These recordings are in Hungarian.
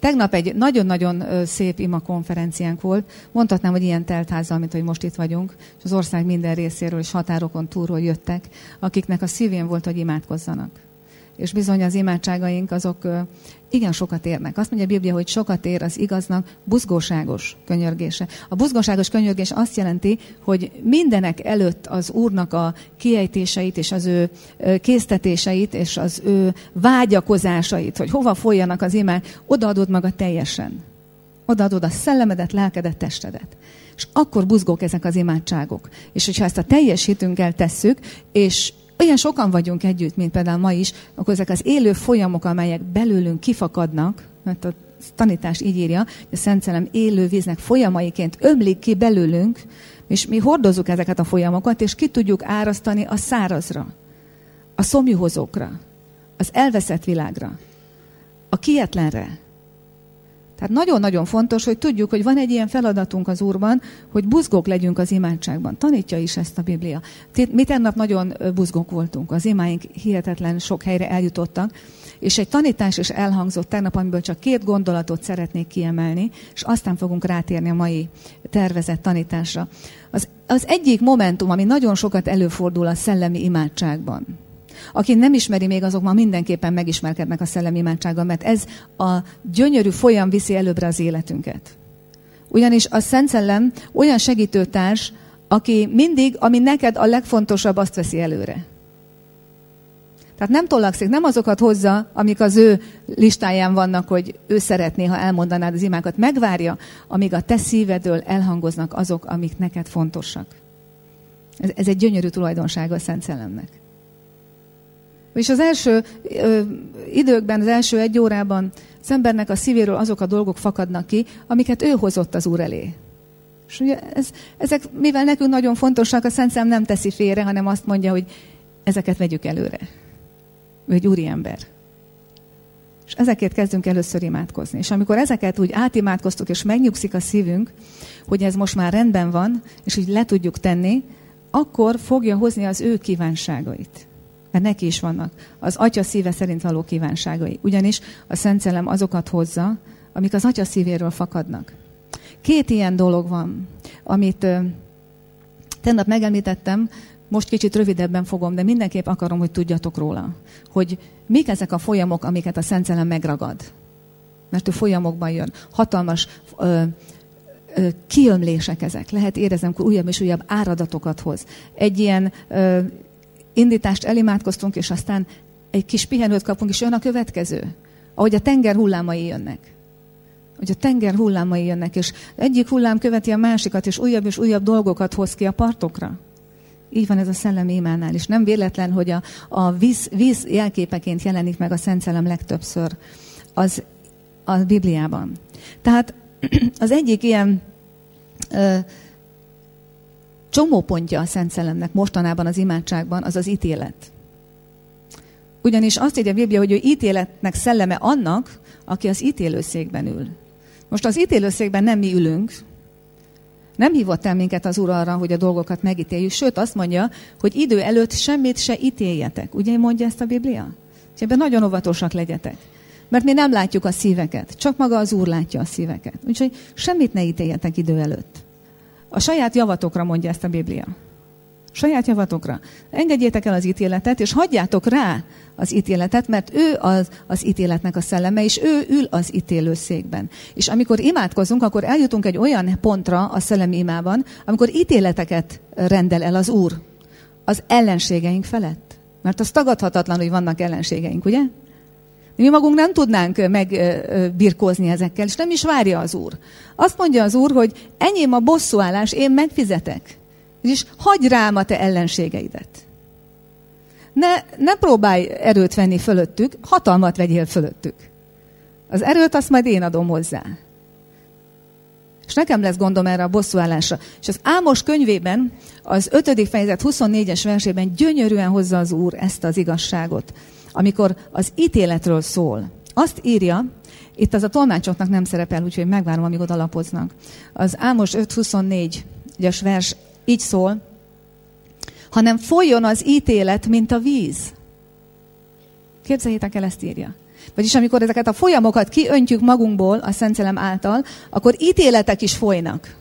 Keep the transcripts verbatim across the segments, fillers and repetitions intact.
Tegnap egy nagyon-nagyon szép ima konferenciánk volt. Mondhatnám, hogy ilyen teltházzal, mint hogy most itt vagyunk. És az ország minden részéről és határokon túlról jöttek, akiknek a szívén volt, hogy imádkozzanak. És bizony az imádságaink azok igen sokat érnek. Azt mondja a Biblia, hogy sokat ér az igaznak buzgóságos könyörgése. A buzgóságos könyörgés azt jelenti, hogy mindenek előtt az Úrnak a kiejtéseit és az ő késztetéseit és az ő vágyakozásait, hogy hova folyjanak az imák, odaadod maga teljesen. Odaadod a szellemedet, lelkedet, testedet. És akkor buzgók ezek az imádságok. És hogyha ezt a teljes hitünkkel tesszük, és olyan sokan vagyunk együtt, mint például ma is, akkor ezek az élő folyamok, amelyek belőlünk kifakadnak, mert a tanítás így írja, hogy a Szent Szellem élő víznek folyamaiként ömlik ki belőlünk, és mi hordozzuk ezeket a folyamokat, és ki tudjuk árasztani a szárazra, a szomjuhozókra, az elveszett világra, a kietlenre. Tehát nagyon-nagyon fontos, hogy tudjuk, hogy van egy ilyen feladatunk az Úrban, hogy buzgók legyünk az imádságban. Tanítja is ezt a Biblia. Mi tegnap nagyon buzgók voltunk. Az imáink hihetetlen sok helyre eljutottak, és egy tanítás is elhangzott tegnap, amiből csak két gondolatot szeretnék kiemelni, és aztán fogunk rátérni a mai tervezett tanításra. Az, az egyik momentum, ami nagyon sokat előfordul a szellemi imádságban. Aki nem ismeri még, azok ma mindenképpen megismerkednek a szellemi imádsággal, mert ez a gyönyörű folyam viszi előbbre az életünket. Ugyanis a Szent Szellem olyan segítőtárs, aki mindig, ami neked a legfontosabb, azt veszi előre. Tehát nem tollakszik, nem azokat hozza, amik az ő listáján vannak, hogy ő szeretné, ha elmondanád az imákat. Megvárja, amíg a te szívedől elhangoznak azok, amik neked fontosak. Ez, ez egy gyönyörű tulajdonsága a Szent Szellemnek. És az első ö, időkben, az első egy órában az embernek a szívéről azok a dolgok fakadnak ki, amiket ő hozott az Úr elé. És ugye ez, ezek, mivel nekünk nagyon fontosak, a Szent Szellem nem teszi félre, hanem azt mondja, hogy ezeket vegyük előre. Ő egy úriember. És ezekért kezdünk először imádkozni. És amikor ezeket úgy átimádkoztuk, és megnyugszik a szívünk, hogy ez most már rendben van, és úgy le tudjuk tenni, akkor fogja hozni az ő kívánságait. Mert neki is vannak az Atya szíve szerint való kívánságai. Ugyanis a Szent Szellem azokat hozza, amik az Atya szívéről fakadnak. Két ilyen dolog van, amit uh, tegnap megemlítettem, most kicsit rövidebben fogom, de mindenképp akarom, hogy tudjatok róla. Hogy mik ezek a folyamok, amiket a Szent Szellem megragad. Mert ő folyamokban jön. Hatalmas uh, uh, kiömlések ezek. Lehet érezni, amikor újabb és újabb áradatokat hoz. Egy ilyen... Uh, indítást elimádkoztunk, és aztán egy kis pihenőt kapunk, és jön a következő. Ahogy a tenger hullámai jönnek. Ahogy a tenger hullámai jönnek, és egyik hullám követi a másikat, és újabb és újabb dolgokat hoz ki a partokra. Így van ez a szellemi imánál is. Nem véletlen, hogy a, a víz, víz jelképeként jelenik meg a Szent Szellem legtöbbször az, a Bibliában. Tehát az egyik ilyen... Ö, csomópontja a Szent Szellemnek mostanában az imádságban, az az ítélet. Ugyanis azt írja a Biblia, hogy ő ítéletnek szelleme annak, aki az ítélőszékben ül. Most az ítélőszékben nem mi ülünk, nem hívott el minket az Úr arra, hogy a dolgokat megítéljük, sőt azt mondja, hogy idő előtt semmit se ítéljetek. Ugye mondja ezt a Biblia? És ebben nagyon óvatosak legyetek. Mert mi nem látjuk a szíveket, csak maga az Úr látja a szíveket. Úgyhogy semmit ne ítéljetek idő előtt. A saját javatokra mondja ezt a Biblia. Saját javatokra. Engedjétek el az ítéletet, és hagyjátok rá az ítéletet, mert ő az, az ítéletnek a szelleme, és ő ül az ítélőszékben. És amikor imádkozunk, akkor eljutunk egy olyan pontra a szellemi imában, amikor ítéleteket rendel el az Úr az ellenségeink felett. Mert az tagadhatatlan, hogy vannak ellenségeink, ugye? Mi magunk nem tudnánk megbirkózni ezekkel, és nem is várja az Úr. Azt mondja az Úr, hogy enyém a bosszúállás, én megfizetek. És hagyj rám a te ellenségeidet. Ne, ne próbálj erőt venni fölöttük, hatalmat vegyél fölöttük. Az erőt azt majd én adom hozzá. És nekem lesz gondom erre a bosszúállásra. És az Ámos könyvében, az ötödik fejezet huszonnégyes versében gyönyörűen hozza az Úr ezt az igazságot, amikor az ítéletről szól. Azt írja, itt az a tolmácsoknak nem szerepel, úgyhogy megvárom, amíg oda lapoznak. Az Ámos öt huszonnégyes vers így szól, hanem folyjon az ítélet, mint a víz. Képzeljétek el, ezt írja. Vagyis amikor ezeket a folyamokat kiöntjük magunkból a Szent Szellem által, akkor ítéletek is folynak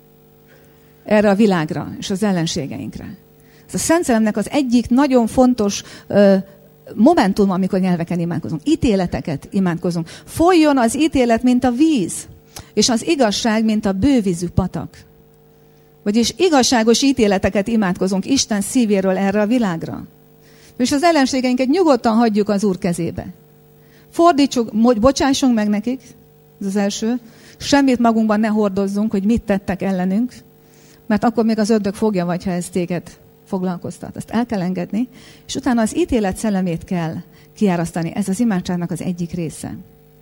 erre a világra és az ellenségeinkre. Ez a Szent Szellemnek az egyik nagyon fontos ö, momentum, amikor nyelveken imádkozunk. Ítéleteket imádkozunk. Folyjon az ítélet, mint a víz, és az igazság, mint a bővízű patak. Vagyis igazságos ítéleteket imádkozunk Isten szívéről erre a világra. És az ellenségeinket nyugodtan hagyjuk az Úr kezébe. Fordítsuk, bocsássunk meg nekik, ez az első. Semmit magunkban ne hordozzunk, hogy mit tettek ellenünk, mert akkor még az ördög fogja vagy, ha ez téged foglalkoztat. Ezt el kell engedni, és utána az ítélet szellemét kell kiárasztani. Ez az imádságnak az egyik része.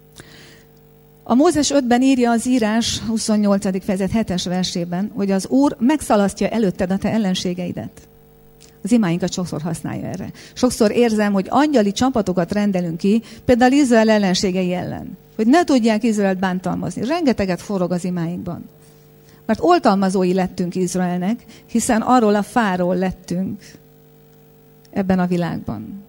A Mózes ötben írja az írás huszonnyolcadik fejezet hetes versében, hogy az Úr megszalasztja előtted a te ellenségeidet. Az imáinkat sokszor használja erre. Sokszor érzem, hogy angyali csapatokat rendelünk ki, például Izrael ellenségei ellen, hogy ne tudják Izraelt bántalmazni. Rengeteget forog az imáinkban. Mert oltalmazói lettünk Izraelnek, hiszen arról a fáról lettünk ebben a világban.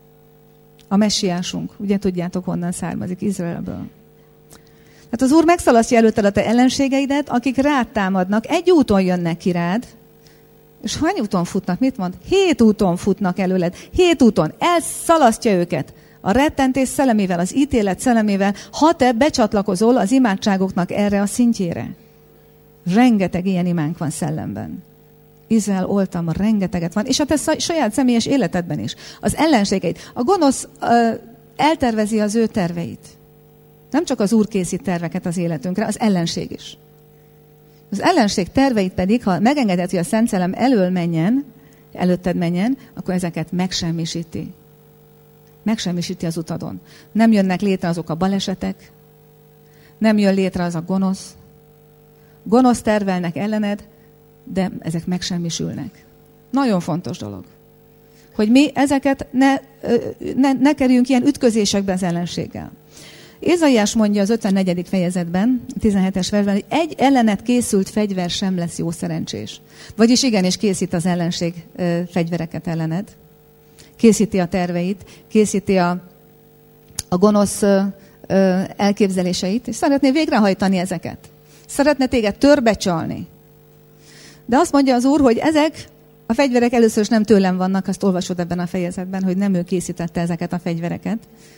A messiásunk, ugye tudjátok, honnan származik, Izraelből. Hát az Úr megszalasztja előtted a te ellenségeidet, akik rád támadnak, egy úton jönnek ki rád, és hány úton futnak? Mit mond? Hét úton futnak előled. Hét úton. Elszalasztja őket a rettentés szellemével, az ítélet szellemével, ha te becsatlakozol az imádságoknak erre a szintjére. Rengeteg ilyen imánk van szellemben. Izrael oltalma rengeteget van, és a te saját személyes életedben is. Az ellenségeid. A gonosz uh, eltervezi az ő terveit. Nem csak az Úr készít terveket az életünkre, az ellenség is. Az ellenség terveit pedig, ha megengedett, hogy a Szent Szellem elől menjen, előtted menjen, akkor ezeket megsemmisíti. Megsemmisíti az utadon. Nem jönnek létre azok a balesetek, nem jön létre az a gonosz. Gonosz tervelnek ellened, de ezek megsemmisülnek. Nagyon fontos dolog. Hogy mi ezeket ne, ne, ne kerüljünk ilyen ütközésekbe az ellenséggel. Ézaiás mondja az ötvennegyedik fejezetben, tizenhetes versben, hogy egy ellenet készült fegyver sem lesz jó szerencsés. Vagyis igenis készít az ellenség ö, fegyvereket ellened. Készíti a terveit, készíti a, a gonosz ö, ö, elképzeléseit, és szeretné végrehajtani ezeket. Szeretne téged törbecsalni. De azt mondja az Úr, hogy ezek a fegyverek először is nem tőlem vannak, azt olvasod ebben a fejezetben, hogy nem ő készítette ezeket a fegyvereket.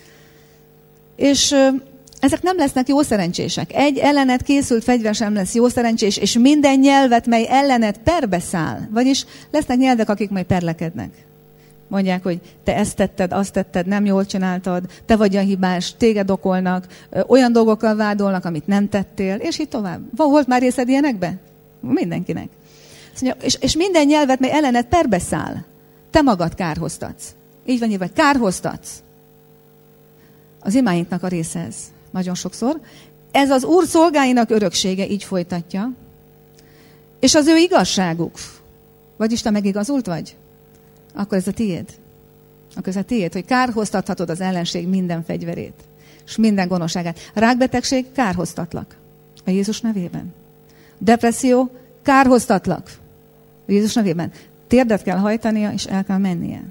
És ö, ezek nem lesznek jó szerencsések. Egy ellenet készült fegyver sem lesz jó szerencsés, és minden nyelvet, mely ellenet perbe száll. Vagyis lesznek nyelvek, akik majd perlekednek. Mondják, hogy te ezt tetted, azt tetted, nem jól csináltad, te vagy a hibás, téged okolnak, ö, olyan dolgokkal vádolnak, amit nem tettél, és így tovább. Volt már részed ilyenekbe? Mindenkinek. Mondja, és, és minden nyelvet, mely ellenet perbe száll, te magad kárhoztatsz. Így van írva, kárhoztatsz. Az imáinknak a része ez. Nagyon sokszor. Ez az Úr szolgáinak öröksége, így folytatja. És az ő igazságuk. Vagyis te megigazult vagy? Akkor ez a tiéd. Akkor ez a tiéd, hogy kárhoztathatod az ellenség minden fegyverét. És minden gonoszságát. Rákbetegség, kárhoztatlak. A Jézus nevében. Depresszió, kárhoztatlak. A Jézus nevében. Térdet kell hajtania, és el kell mennie.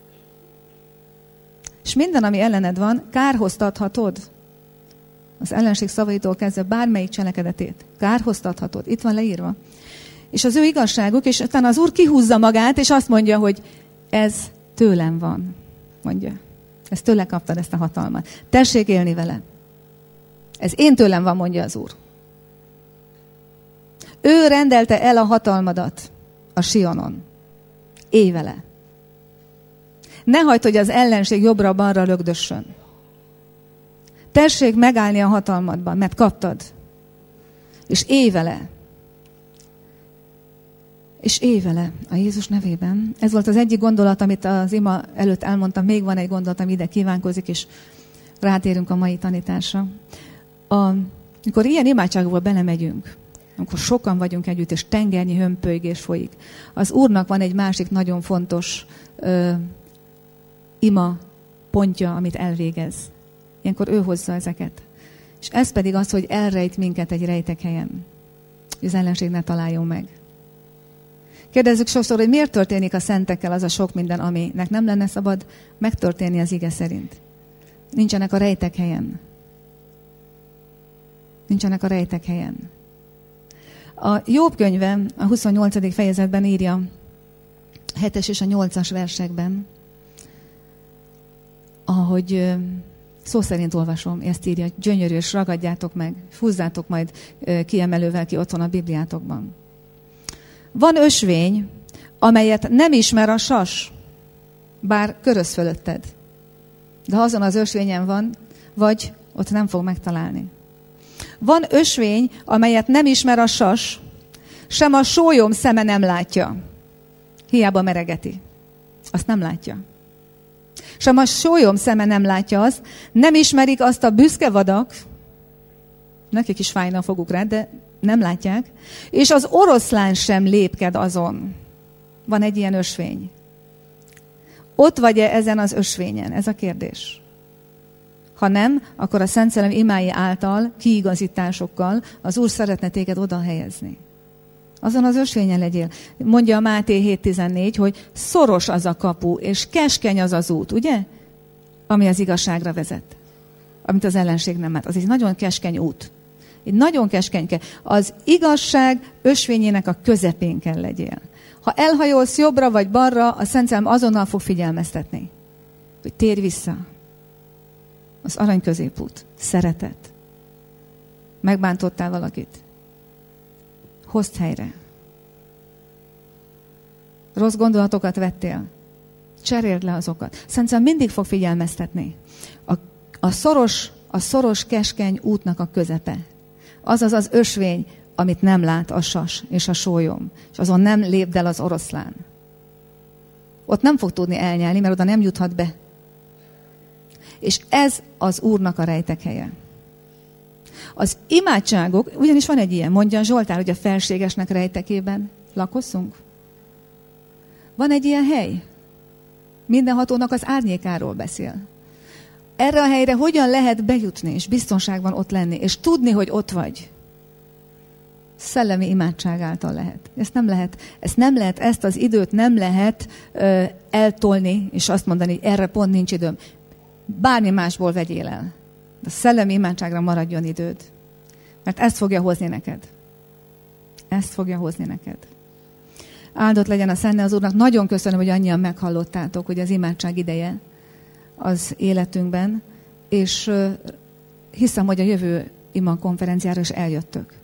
És minden, ami ellened van, kárhoztathatod. Az ellenség szavaitól kezdve bármelyik cselekedetét. Kárhoztathatod. Itt van leírva. És az ő igazságuk, és utána az Úr kihúzza magát, és azt mondja, hogy ez tőlem van. Mondja. Ez tőle kaptad, ezt a hatalmat. Tessék élni vele. Ez én tőlem van, mondja az Úr. Ő rendelte el a hatalmadat a Sionon. Élj vele. Ne hagyd, hogy az ellenség jobbra-balra lögdössön. Tessék megállni a hatalmadban, mert kaptad. És élj vele. És élj vele a Jézus nevében. Ez volt az egyik gondolat, amit az ima előtt elmondtam. Még van egy gondolat, ami ide kívánkozik, és rátérünk a mai tanításra. A, amikor ilyen imádságokba belemegyünk, amikor sokan vagyunk együtt, és tengernyi hömpölygés folyik, az Úrnak van egy másik nagyon fontos ö, ima pontja, amit elvégez. Ilyenkor ő hozza ezeket. És ez pedig az, hogy elrejt minket egy rejtek helyen. Hogy az ellenség ne találjon meg. Kérdezzük sokszor, hogy miért történik a szentekkel az a sok minden, aminek nem lenne szabad megtörténni az ige szerint. nincsenek a rejtek helyen. Nincsenek a rejtek helyen. A Jobb könyve a huszonnyolcadik fejezetben írja, a hetes és a nyolcas versekben, ahogy szó szerint olvasom, ezt írja, gyönyörű, és ragadjátok meg, húzzátok majd kiemelővel ki otthon a Bibliátokban. Van ösvény, amelyet nem ismer a sas, bár köröz fölötted. De ha azon az ösvényen van, vagy ott nem fog megtalálni. Van ösvény, amelyet nem ismer a sas, sem a sólyom szeme nem látja. Hiába meregeti. Azt nem látja. Sem a sólyom szeme nem látja azt, nem ismerik azt a büszke vadak, nekik is fájna a foguk rá, de nem látják, és az oroszlán sem lépked azon. Van egy ilyen ösvény. Ott vagy-e ezen az ösvényen? Ez a kérdés. Ha nem, akkor a Szent Szellem imái által, kiigazításokkal az Úr szeretne téged oda helyezni. Azon az ösvényen legyél. Mondja a Máté hét tizennégy, hogy szoros az a kapu, és keskeny az az út, ugye? Ami az igazságra vezet. Amit az ellenség nem lát. Az egy nagyon keskeny út. Egy nagyon keskenyke. Az igazság ösvényének a közepén kell legyél. Ha elhajolsz jobbra vagy balra, a Szent Szellem azonnal fog figyelmeztetni. Hogy térj vissza. Az arany középút. Szeretet. Megbántottál valakit. Hozd helyre. Rossz gondolatokat vettél. Cseréld le azokat. Szent Szellem mindig fog figyelmeztetni. A, a, szoros, a szoros, keskeny útnak a közepe. Azaz az ösvény, amit nem lát a sas és a sólyom. És azon nem lépd el az oroszlán. Ott nem fog tudni elnyelni, mert oda nem juthat be. És ez az Úrnak a rejtek helye. Az imádságok, ugyanis van egy ilyen, mondja Zsoltár, hogy a felségesnek rejtekében lakozzunk. Van egy ilyen hely. Mindenhatónak az árnyékáról beszél. Erre a helyre hogyan lehet bejutni, és biztonságban ott lenni, és tudni, hogy ott vagy? Szellemi imádság által lehet. Ezt nem lehet, ezt nem lehet, ezt az időt nem lehet ö, eltolni, és azt mondani, hogy erre pont nincs időm. Bármi másból vegyél el. De a szellemi imádságra maradjon időd. Mert ezt fogja hozni neked. Ezt fogja hozni neked. Áldott legyen a szene az Úrnak. Nagyon köszönöm, hogy annyian meghallottátok, hogy az imádság ideje az életünkben, és hiszem, hogy a jövő ima konferenciára is eljöttök.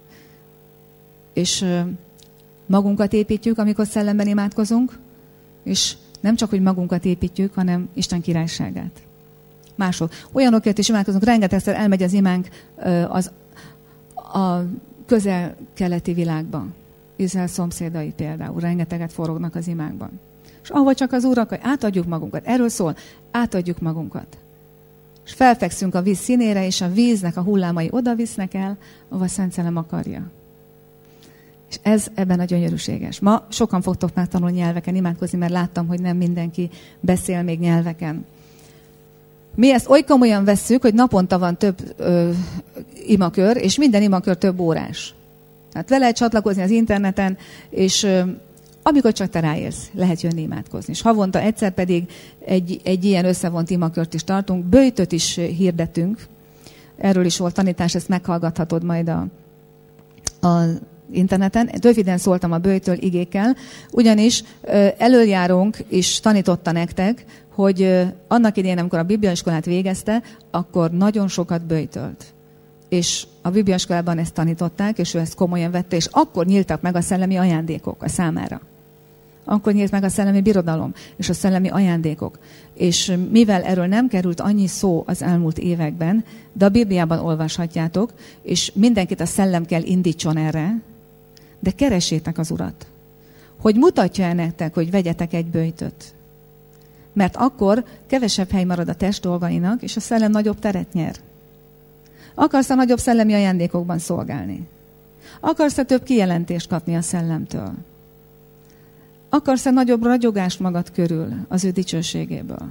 És magunkat építjük, amikor szellemben imádkozunk, és nem csak, hogy magunkat építjük, hanem Isten királyságát. Mások. Olyanokért is imádkozunk, rengetegszer elmegy az imánk az, a közel-keleti világban. Izrael szomszédai például, rengeteget forognak az imánkban. És ahol csak az Úr akar, átadjuk magunkat. Erről szól, átadjuk magunkat. És felfekszünk a víz színére, és a víznek a hullámai oda visznek el, ahova Szent Szellem akarja. És ez ebben a gyönyörűséges. Ma sokan fogtok már tanulni nyelveken imádkozni, mert láttam, hogy nem mindenki beszél még nyelveken. Mi ezt oly komolyan vesszük, hogy naponta van több ö, imakör, és minden imakör több órás. Tehát vele lehet csatlakozni az interneten, és ö, amikor csak te ráérsz, lehet jönni imádkozni. És havonta egyszer pedig egy, egy ilyen összevont imakört is tartunk, böjtöt is hirdetünk. Erről is volt tanítás, ezt meghallgathatod majd a, a interneten. Röviden szóltam a böjtől igékkel, ugyanis ö, elöljárónk is tanította nektek, hogy ö, annak idején, amikor a bibliaiskolát végezte, akkor nagyon sokat böjtölt. És a bibliaiskolában ezt tanították, és ő ezt komolyan vette, és akkor nyíltak meg a szellemi ajándékok a számára. Akkor nyílt meg a szellemi birodalom, és a szellemi ajándékok. És mivel erről nem került annyi szó az elmúlt években, de a Bibliában olvashatjátok, és mindenkit a szellem kell indítson erre, de keressétek az Urat. Hogy mutatja el nektek, hogy vegyetek egy böjtöt. Mert akkor kevesebb hely marad a test dolgainak, és a szellem nagyobb teret nyer. Akarsz a nagyobb szellemi ajándékokban szolgálni? Akarsz-e több kijelentést kapni a szellemtől? Akarsz-e nagyobb ragyogást magad körül az ő dicsőségéből?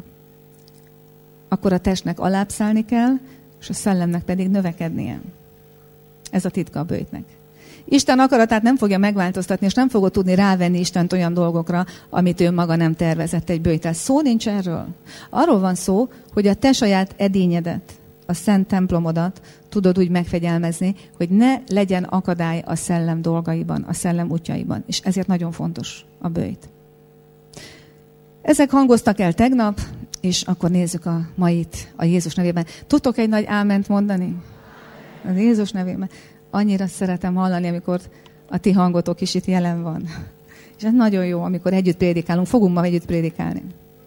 Akkor a testnek alábbszállni kell, és a szellemnek pedig növekednie. Ez a titka a böjtnek. Isten akaratát nem fogja megváltoztatni, és nem fogod tudni rávenni Istent olyan dolgokra, amit ő maga nem tervezett egy bőjtel. Szó nincs erről. Arról van szó, hogy a te saját edényedet, a szent templomodat tudod úgy megfegyelmezni, hogy ne legyen akadály a szellem dolgaiban, a szellem útjaiban. És ezért nagyon fontos a bőjt. Ezek hangoztak el tegnap, és akkor nézzük a mait a Jézus nevében. Tudtok egy nagy áment mondani? Az Jézus nevében. Annyira szeretem hallani, amikor a ti hangotok is itt jelen van. És ez nagyon jó, amikor együtt prédikálunk. Fogunk ma együtt prédikálni.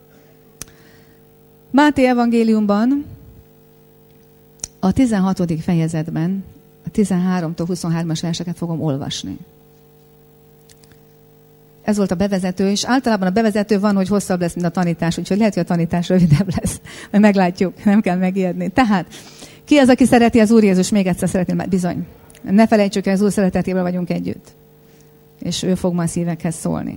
Máté evangéliumban a tizenhatodik fejezetben a tizenháromtól huszonhármas verseket fogom olvasni. Ez volt a bevezető, és általában a bevezető van, hogy hosszabb lesz, mint a tanítás, úgyhogy lehet, hogy a tanítás rövidebb lesz. Mert meglátjuk, nem kell megijedni. Tehát, ki az, aki szereti az Úr Jézus? Még egyszer szeretném, bizony. Ne felejtsük el, az Úr szeretetéből vagyunk együtt. És ő fog ma a szívekhez szólni.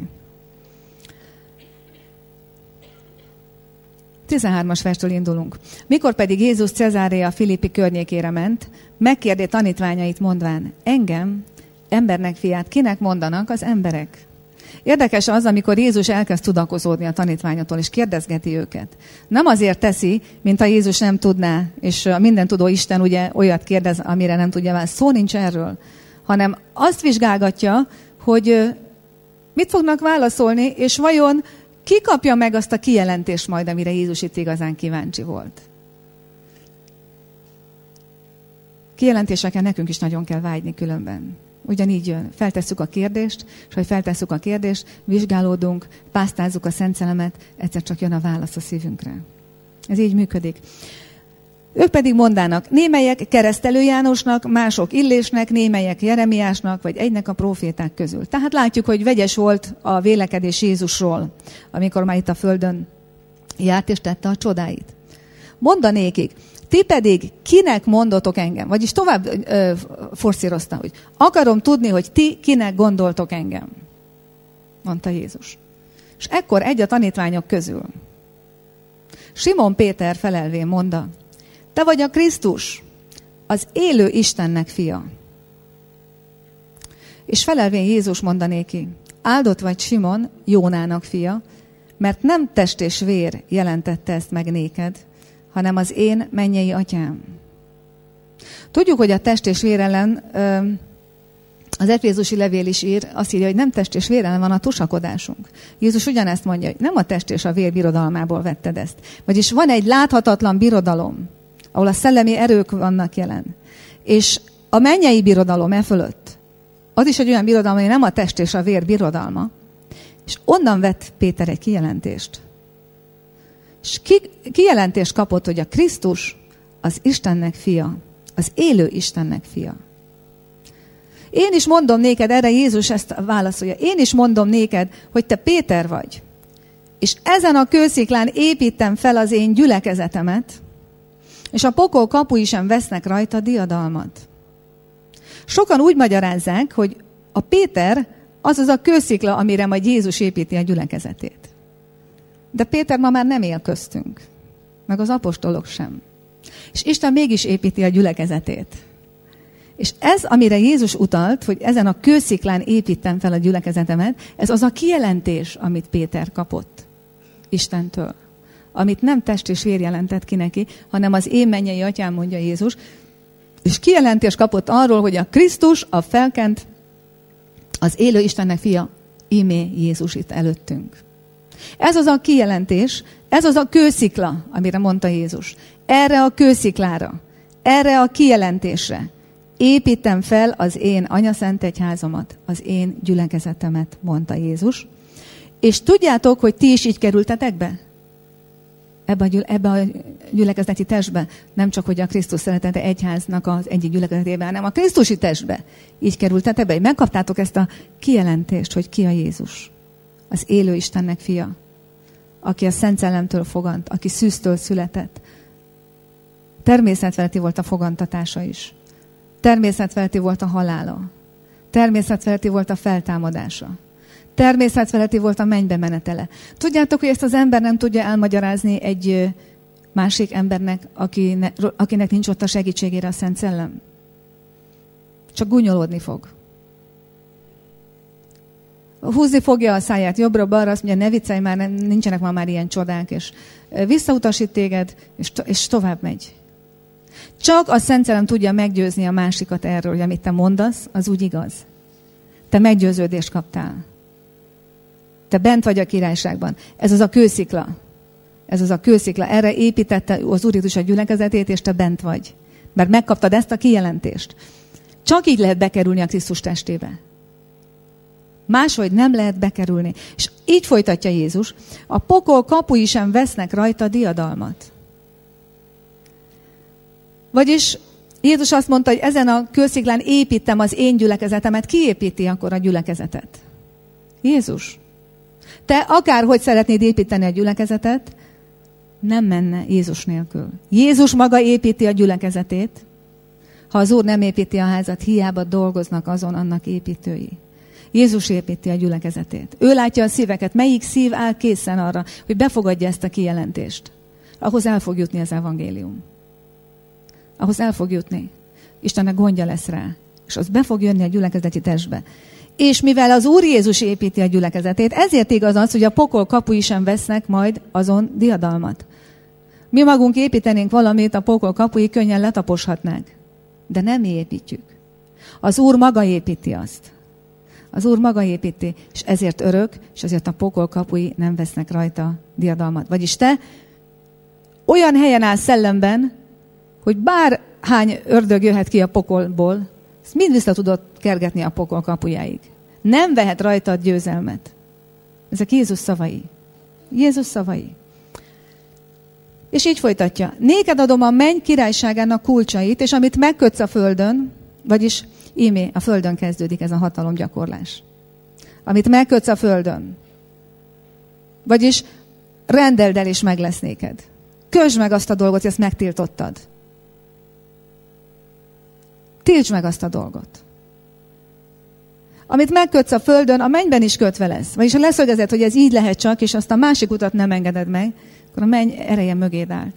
tizenhármas verstől indulunk. Mikor pedig Jézus Cezárea Filippi környékére ment, megkérdé tanítványait mondván, engem, embernek fiát, kinek mondanak az emberek? Érdekes az, amikor Jézus elkezd tudakozódni a tanítványoktól, és kérdezgeti őket. Nem azért teszi, mint ha Jézus nem tudná, és a mindentudó Isten ugye olyat kérdez, amire nem tudja válaszolni. Szó nincs erről, hanem azt vizsgálgatja, hogy mit fognak válaszolni, és vajon ki kapja meg azt a kijelentést majd, amire Jézus itt igazán kíváncsi volt. Kijelentésekkel nekünk is nagyon kell vágyni különben. Ugyanígy jön. Feltesszük a kérdést, és hogy feltesszük a kérdést, vizsgálódunk, pásztázzuk a Szent Szellemet, egyszer csak jön a válasz a szívünkre. Ez így működik. Ők pedig mondának, némelyek Keresztelő Jánosnak, mások Illésnek, némelyek Jeremiásnak, vagy egynek a próféták közül. Tehát látjuk, hogy vegyes volt a vélekedés Jézusról, amikor már itt a földön járt és tette a csodáit. Mondanékik, ti pedig kinek mondotok engem? Vagyis tovább ö, forszírozta, hogy akarom tudni, hogy ti kinek gondoltok engem, mondta Jézus. És ekkor egy a tanítványok közül. Simon Péter felelvén mondta, te vagy a Krisztus, az élő Istennek fia. És felelvén Jézus mondanéki, áldott vagy Simon, Jónának fia, mert nem test és vér jelentette ezt meg néked, hanem az én mennyei atyám. Tudjuk, hogy a test és vér ellen az Efézusi levél is ír, azt írja, hogy nem test és vér ellen van a tusakodásunk. Jézus ugyanezt mondja, hogy nem a test és a vér birodalmából vetted ezt. Vagyis van egy láthatatlan birodalom, ahol a szellemi erők vannak jelen. És a mennyei birodalom e fölött, az is egy olyan birodalom, hogy nem a test és a vér birodalma, és onnan vett Péter egy kijelentést. És ki, kijelentést kapott, hogy a Krisztus az Istennek fia, az élő Istennek fia. Én is mondom néked, erre Jézus ezt válaszolja, én is mondom néked, hogy te Péter vagy. És ezen a kősziklán építem fel az én gyülekezetemet, és a pokol kapui sem vesznek rajta diadalmat. Sokan úgy magyarázzák, hogy a Péter az az a kőszikla, amire majd Jézus építi a gyülekezetét. De Péter ma már nem él köztünk, meg az apostolok sem. És Isten mégis építi a gyülekezetét. És ez, amire Jézus utalt, hogy ezen a kősziklán építem fel a gyülekezetemet, ez az a kijelentés, amit Péter kapott Istentől. Amit nem test és vér jelentett ki neki, hanem az én mennyei atyám, mondja Jézus. És kijelentést kapott arról, hogy a Krisztus, a felkent, az élő Istennek fia, ímé Jézus itt előttünk. Ez az a kijelentés, ez az a kőszikla, amire mondta Jézus. Erre a kősziklára, erre a kijelentésre építem fel az én anyaszent egyházamat, az én gyülekezetemet, mondta Jézus. És tudjátok, hogy ti is így kerültetek be? Ebbe a, gyüle, ebbe a gyülekezeti testbe, nem csak, hogy a Krisztus szeretete egyháznak az egyik gyülekezetében, hanem a Krisztusi testbe. Így kerültetek be, megkaptátok ezt a kijelentést, hogy ki a Jézus. Az élő Istennek fia, aki a Szent Szellemtől fogant, aki szűztől született. Természetfeletti volt a fogantatása is. Természetfeletti volt a halála. Természetfeletti volt a feltámadása. Természetfeletti volt a mennybe menetele. Tudjátok, hogy ezt az ember nem tudja elmagyarázni egy másik embernek, akinek, akinek nincs ott a segítségére a Szent Szellem? Csak gúnyolódni fog. húzni fogja a száját jobbra-balra, azt mondja, ne viccelj már, nem, nincsenek ma már ilyen csodák, és visszautasít téged, és, to- és tovább megy. Csak a Szent Szellem tudja meggyőzni a másikat erről, hogy amit te mondasz, az úgy igaz. Te meggyőződést kaptál. Te bent vagy a királyságban. Ez az a kőszikla. Ez az a kőszikla. Erre építette az Úr Jézus a gyülekezetét, és te bent vagy. Mert megkaptad ezt a kijelentést. Csak így lehet bekerülni a Krisztus testébe. Máshogy nem lehet bekerülni. És így folytatja Jézus, a pokol kapui sem vesznek rajta diadalmat. Vagyis Jézus azt mondta, hogy ezen a kősziklán építem az én gyülekezetemet. Ki építi akkor a gyülekezetet? Jézus. Te akárhogy szeretnéd építeni a gyülekezetet, nem menne Jézus nélkül. Jézus maga építi a gyülekezetét. Ha az Úr nem építi a házat, hiába dolgoznak azon annak építői. Jézus építi a gyülekezetét. Ő látja a szíveket. Melyik szív áll készen arra, hogy befogadja ezt a kijelentést? Ahhoz el fog jutni az evangélium. Ahhoz el fog jutni. Istennek gondja lesz rá. És az be fog jönni a gyülekezeti testbe. És mivel az Úr Jézus építi a gyülekezetét, ezért igaz az, hogy a pokol kapui sem vesznek majd azon diadalmat. Mi magunk építenénk valamit, a pokol kapui könnyen letaposhatnák. De nem mi építjük. Az Úr maga építi azt. Az Úr maga építi, és ezért örök, és ezért a pokol kapui nem vesznek rajta diadalmat. Vagyis te olyan helyen állsz szellemben, hogy bárhány ördög jöhet ki a pokolból, ezt mind vissza tudod kergetni a pokol kapujáig. Nem vehet rajtad győzelmet. Ezek Jézus szavai. Jézus szavai. És így folytatja. Néked adom a menny királyságának kulcsait, és amit megkötsz a földön, vagyis ímé, a földön kezdődik ez a hatalomgyakorlás. Amit megkötsz a földön, vagyis rendeld el, és meg lesz néked. Kösd meg azt a dolgot, hogy ezt megtiltottad. Tiltsd meg azt a dolgot. Amit megkötsz a földön, a mennyben is kötve lesz. Vagyis ha leszögezed, hogy ez így lehet csak, és azt a másik utat nem engeded meg, akkor a menny ereje mögéd állt.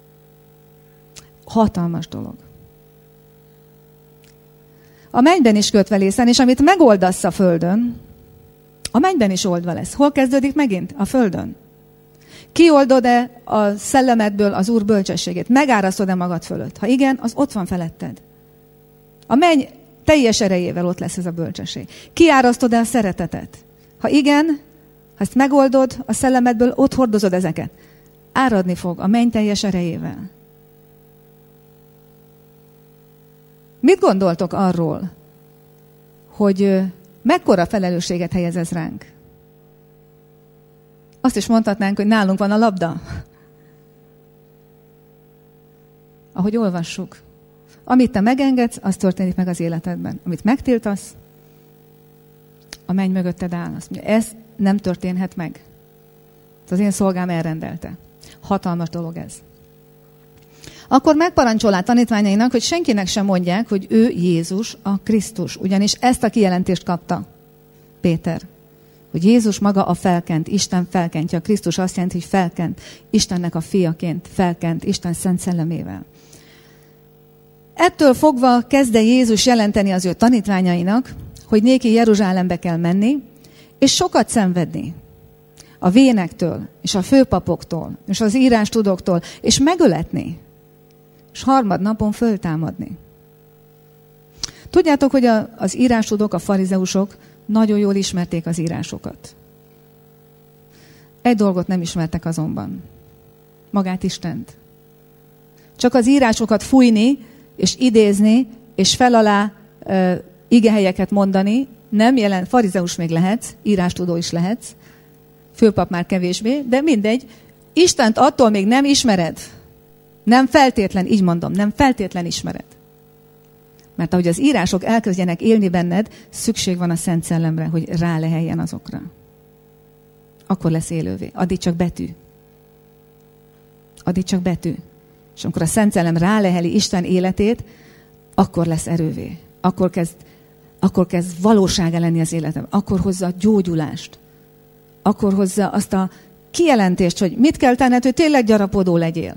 Hatalmas dolog. A mennyben is kötve lészen, és amit megoldasz a földön, a mennyben is oldva lesz. Hol kezdődik megint? A földön. Kioldod-e a szellemedből az Úr bölcsességét? Megárasztod-e magad fölött? Ha igen, az ott van feletted. A menny teljes erejével ott lesz ez a bölcsesség. Kiárasztod-e a szeretetet? Ha igen, ha ezt megoldod a szellemedből, ott hordozod ezeket. Áradni fog a menny teljes erejével. Mit gondoltok arról, hogy mekkora felelősséget helyez ez ránk? Azt is mondhatnánk, hogy nálunk van a labda. Ahogy olvassuk. Amit te megengedsz, az történik meg az életedben. Amit megtiltasz, a menny mögötted áll. Azt mondja, ez nem történhet meg. Az én szolgám elrendelte. Hatalmas dolog ez. Akkor megparancsolá tanítványainak, hogy senkinek sem mondják, hogy ő Jézus a Krisztus. Ugyanis ezt a kijelentést kapta Péter. Hogy Jézus maga a felkent, Isten felkentje. A Krisztus azt jelenti, hogy felkent. Istennek a fiaként felkent, Isten szent szellemével. Ettől fogva kezdte Jézus jelenteni az ő tanítványainak, hogy néki Jeruzsálembe kell menni, és sokat szenvedni. A vénektől, és a főpapoktól, és az írástudóktól, és megöletni. És harmadnapon föltámadni. Tudjátok, hogy a, az írástudók, a farizeusok nagyon jól ismerték az írásokat. Egy dolgot nem ismertek azonban. Magát Istent. Csak az írásokat fújni, és idézni, és fel alá uh, igehelyeket mondani, nem jelent, farizeus még lehetsz, írástudó is lehetsz, főpap már kevésbé, de mindegy, Istent attól még nem ismered. Nem feltétlen, így mondom, nem feltétlen ismered. Mert ahogy az írások elkezdjenek élni benned, szükség van a Szent Szellemre, hogy ráleheljen azokra. Akkor lesz élővé. Addig csak betű. Addig csak betű. És amikor a Szent Szellem ráleheli Isten életét, akkor lesz erővé. Akkor kezd, akkor kezd valósága lenni az életem. Akkor hozza a gyógyulást. Akkor hozza azt a kijelentést, hogy mit kell tenned, hogy tényleg gyarapodó legyél.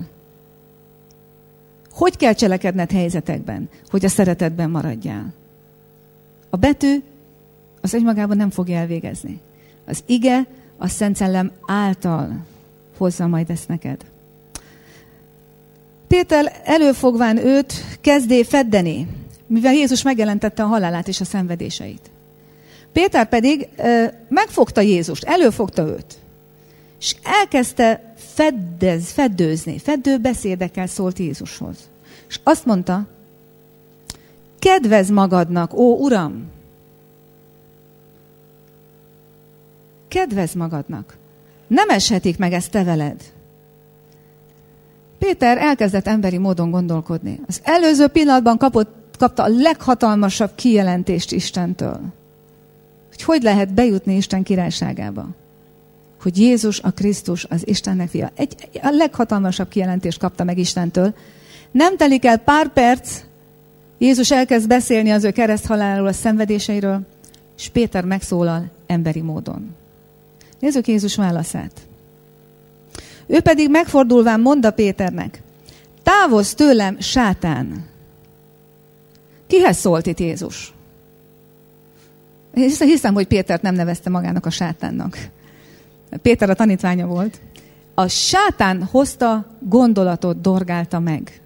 Hogy kell cselekedned helyzetekben, hogy a szeretetben maradjál? A betű az egymagában nem fogja elvégezni. Az ige a Szent Szellem által hozza majd ezt neked. Péter előfogván őt kezdé feddeni, mivel Jézus megjelentette a halálát és a szenvedéseit. Péter pedig ö, megfogta Jézust, előfogta őt, és elkezdte feddez, feddőzni, feddő beszédekkel szólt Jézushoz. És azt mondta, kedvezz magadnak, ó Uram! Kedvezz magadnak! Nem eshetik meg ezt te veled. Péter elkezdett emberi módon gondolkodni. Az előző pillanatban kapott, kapta a leghatalmasabb kijelentést Istentől. Hogy hogy lehet bejutni Isten királyságába. Hogy Jézus a Krisztus, az Istennek fia. Egy, a leghatalmasabb kijelentést kapta meg Istentől. Nem telik el pár perc, Jézus elkezd beszélni az ő kereszthalálról, a szenvedéseiről, és Péter megszólal emberi módon. Nézzük Jézus válaszát. Ő pedig megfordulván mondta Péternek, távozz tőlem, sátán! Kihez szólt itt Jézus? Hiszem, hogy Pétert nem nevezte magának a sátánnak. Péter a tanítványa volt. A sátán hozta gondolatot, dorgálta meg.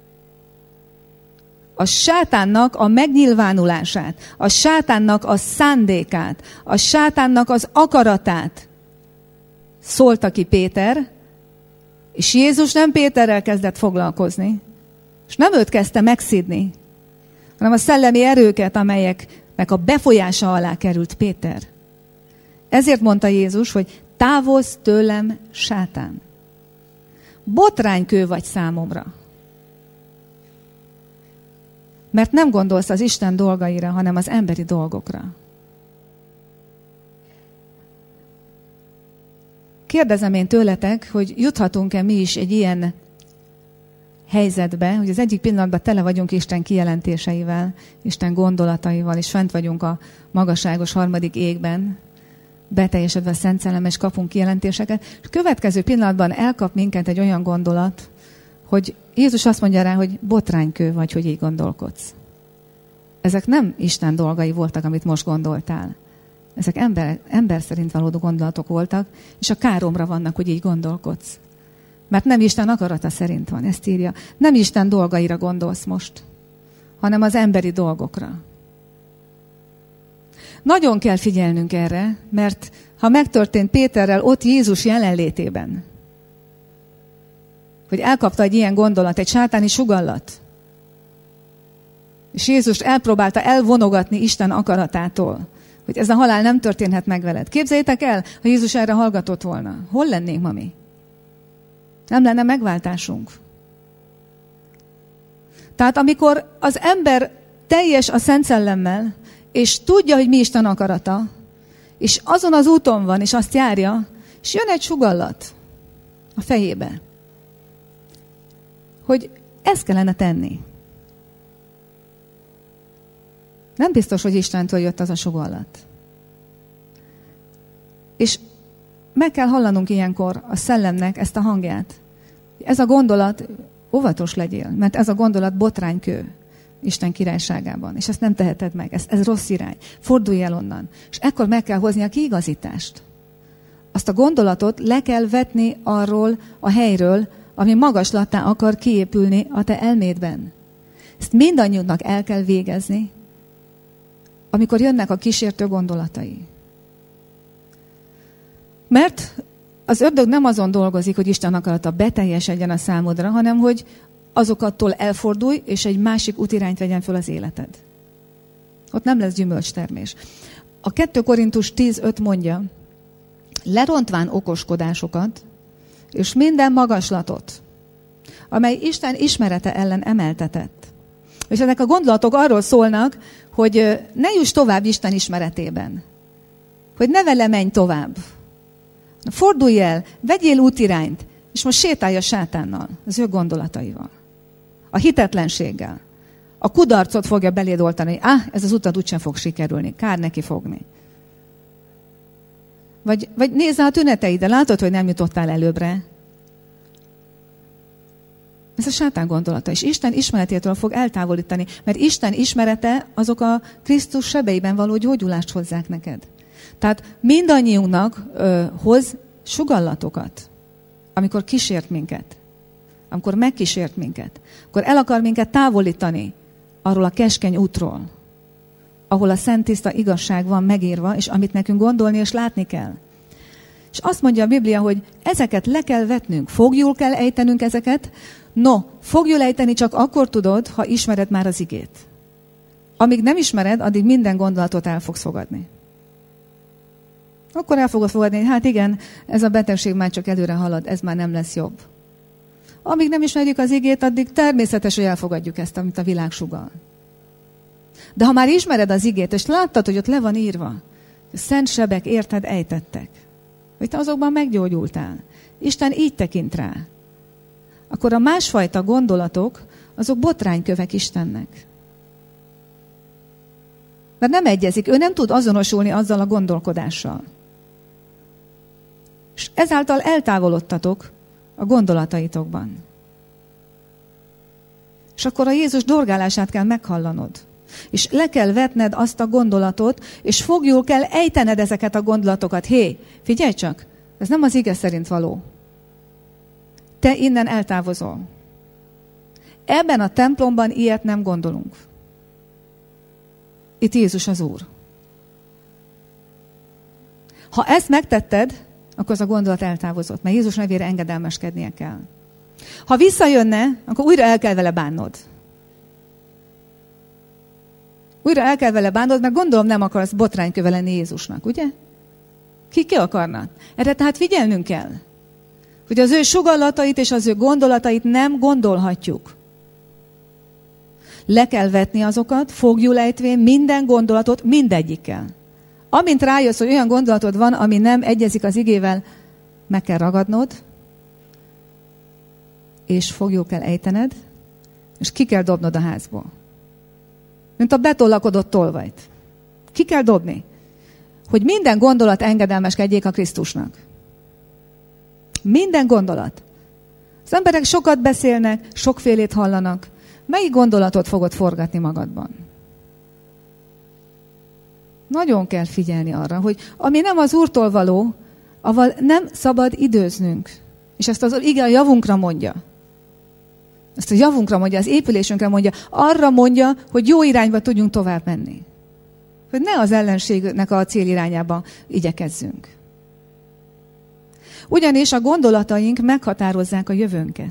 A sátánnak a megnyilvánulását, a sátánnak a szándékát, a sátánnak az akaratát szólta ki Péter, és Jézus nem Péterrel kezdett foglalkozni, és nem őt kezdte megszidni, hanem a szellemi erőket, amelyeknek a befolyása alá került Péter. Ezért mondta Jézus, hogy távozz tőlem, sátán. Botránykő vagy számomra. Mert nem gondolsz az Isten dolgaira, hanem az emberi dolgokra. Kérdezem én tőletek, hogy juthatunk-e mi is egy ilyen helyzetbe, hogy az egyik pillanatban tele vagyunk Isten kijelentéseivel, Isten gondolataival, és fent vagyunk a magasságos harmadik égben, beteljesedve a Szent Szellem, és kapunk kijelentéseket, és a következő pillanatban elkap minket egy olyan gondolat, hogy Jézus azt mondja rá, hogy botránykő vagy, hogy így gondolkodsz. Ezek nem Isten dolgai voltak, amit most gondoltál. Ezek ember, ember szerint való gondolatok voltak, és a káromra vannak, hogy így gondolkodsz. Mert nem Isten akarata szerint van, ezt írja. Nem Isten dolgaira gondolsz most, hanem az emberi dolgokra. Nagyon kell figyelnünk erre, mert ha megtörtént Péterrel ott Jézus jelenlétében, hogy elkapta egy ilyen gondolat, egy sátáni sugallat, és Jézus elpróbálta elvonogatni Isten akaratától, hogy ez a halál nem történhet meg veled. Képzeljétek el, ha Jézus erre hallgatott volna. Hol lennénk ma mi? Nem lenne megváltásunk. Tehát amikor az ember teljes a Szent Szellemmel, és tudja, hogy mi Isten akarata, és azon az úton van, és azt járja, és jön egy sugallat a fejébe, hogy ezt kellene tenni. Nem biztos, hogy Istentől jött az a sugallat. És meg kell hallanunk ilyenkor a szellemnek ezt a hangját. Ez a gondolat, óvatos legyél, mert ez a gondolat botránykő Isten királyságában. És ezt nem teheted meg, ez, ez rossz irány. Fordulj el onnan. És ekkor meg kell hozni a kiigazítást. Azt a gondolatot le kell vetni arról a helyről, ami magaslattá akar kiépülni a te elmédben. Ezt mindannyiunknak el kell végezni, amikor jönnek a kísértő gondolatai. Mert az ördög nem azon dolgozik, hogy Isten akarata beteljesedjen a számodra, hanem hogy azokattól elfordulj, és egy másik útirányt vegyen föl az életed. Ott nem lesz gyümölcstermés. A kettő Korintus tíz öt mondja, lerontván okoskodásokat, és minden magaslatot, amely Isten ismerete ellen emeltetett. És ezek a gondolatok arról szólnak, hogy ne juss tovább Isten ismeretében. Hogy ne vele menj tovább. Fordulj el, vegyél útirányt, és most sétálj a sátánnal, az ő gondolataival. A hitetlenséggel. A kudarcot fogja beléd oltani, hogy ah, ez az utad úgysem fog sikerülni, kár neki fogni. Vagy, vagy nézd a tüneteid, de látod, hogy nem jutottál előbbre. Ez a sátán gondolata, és Isten ismeretétől fog eltávolítani, mert Isten ismerete azok a Krisztus sebeiben való gyógyulást hozzák neked. Tehát mindannyiunknak ö, hoz sugallatokat, amikor kísért minket, amikor megkísért minket, akkor el akar minket távolítani arról a keskeny útról, ahol a szent tiszta igazság van megírva, és amit nekünk gondolni és látni kell. És azt mondja a Biblia, hogy ezeket le kell vetnünk, fogjul kell ejtenünk ezeket. No, fogjul ejteni csak akkor tudod, ha ismered már az igét. Amíg nem ismered, addig minden gondolatot el fogsz fogadni. Akkor el fogod fogadni, hát igen, ez a betegség már csak előre halad, ez már nem lesz jobb. Amíg nem ismerjük az igét, addig természetes, hogy elfogadjuk ezt, amit a világ sugall. De ha már ismered az igét, és láttad, hogy ott le van írva, a szent sebek érted ejtettek, hogy te azokban meggyógyultál, Isten így tekint rá, akkor a másfajta gondolatok, azok botránykövek Istennek. Mert nem egyezik, ő nem tud azonosulni azzal a gondolkodással. És ezáltal eltávolodtatok a gondolataitokban. És akkor a Jézus dorgálását kell meghallanod. És le kell vetned azt a gondolatot, és fogjul kell ejtened ezeket a gondolatokat. Hé, figyelj csak, ez nem az ige szerint való. Te innen eltávozol. Ebben a templomban ilyet nem gondolunk. Itt Jézus az Úr. Ha ezt megtetted, akkor az a gondolat eltávozott, mert Jézus nevére engedelmeskednie kell. Ha visszajönne, akkor újra el kell vele bánnod. Újra el kell vele bánnod, mert gondolom nem akarsz botrányköve lenni Jézusnak, ugye? Ki ki akarna? Erre tehát figyelnünk kell, hogy az ő sugallatait és az ő gondolatait nem gondolhatjuk. Le kell vetni azokat, fogjul ejtvén minden gondolatot mindegyikkel. Amint rájössz, hogy olyan gondolatod van, ami nem egyezik az igével, meg kell ragadnod, és fogjul kell ejtened, és ki kell dobnod a házból. Mint a betollakodott tolvajt. Ki kell dobni, hogy minden gondolat engedelmeskedjék a Krisztusnak. Minden gondolat. Az emberek sokat beszélnek, sokfélét hallanak. Melyik gondolatot fogod forgatni magadban? Nagyon kell figyelni arra, hogy ami nem az Úrtól való, avval nem szabad időznünk. És ezt az ige a javunkra mondja. Ezt a javunkra mondja, az épülésünkre mondja. Arra mondja, hogy jó irányba tudjunk tovább menni. Hogy ne az ellenségnek a célirányába igyekezzünk. Ugyanis a gondolataink meghatározzák a jövőnket.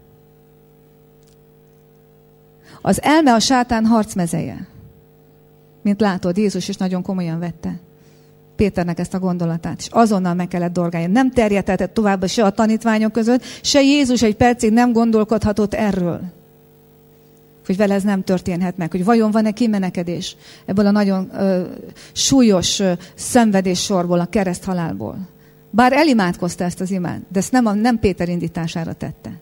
Az elme a sátán harcmezeje. Mint látod, Jézus is nagyon komolyan vette Péternek ezt a gondolatát, és azonnal meg kellett dorgálja. Nem terjedhetett tovább se a tanítványok között, se Jézus egy percig nem gondolkodhatott erről, hogy vele ez nem történhet meg, hogy vajon van-e kimenekedés ebből a nagyon ö, súlyos ö, szenvedés sorból, a kereszthalálból. Bár elimádkozta ezt az imát, de ezt nem, a, nem Péter indítására tette.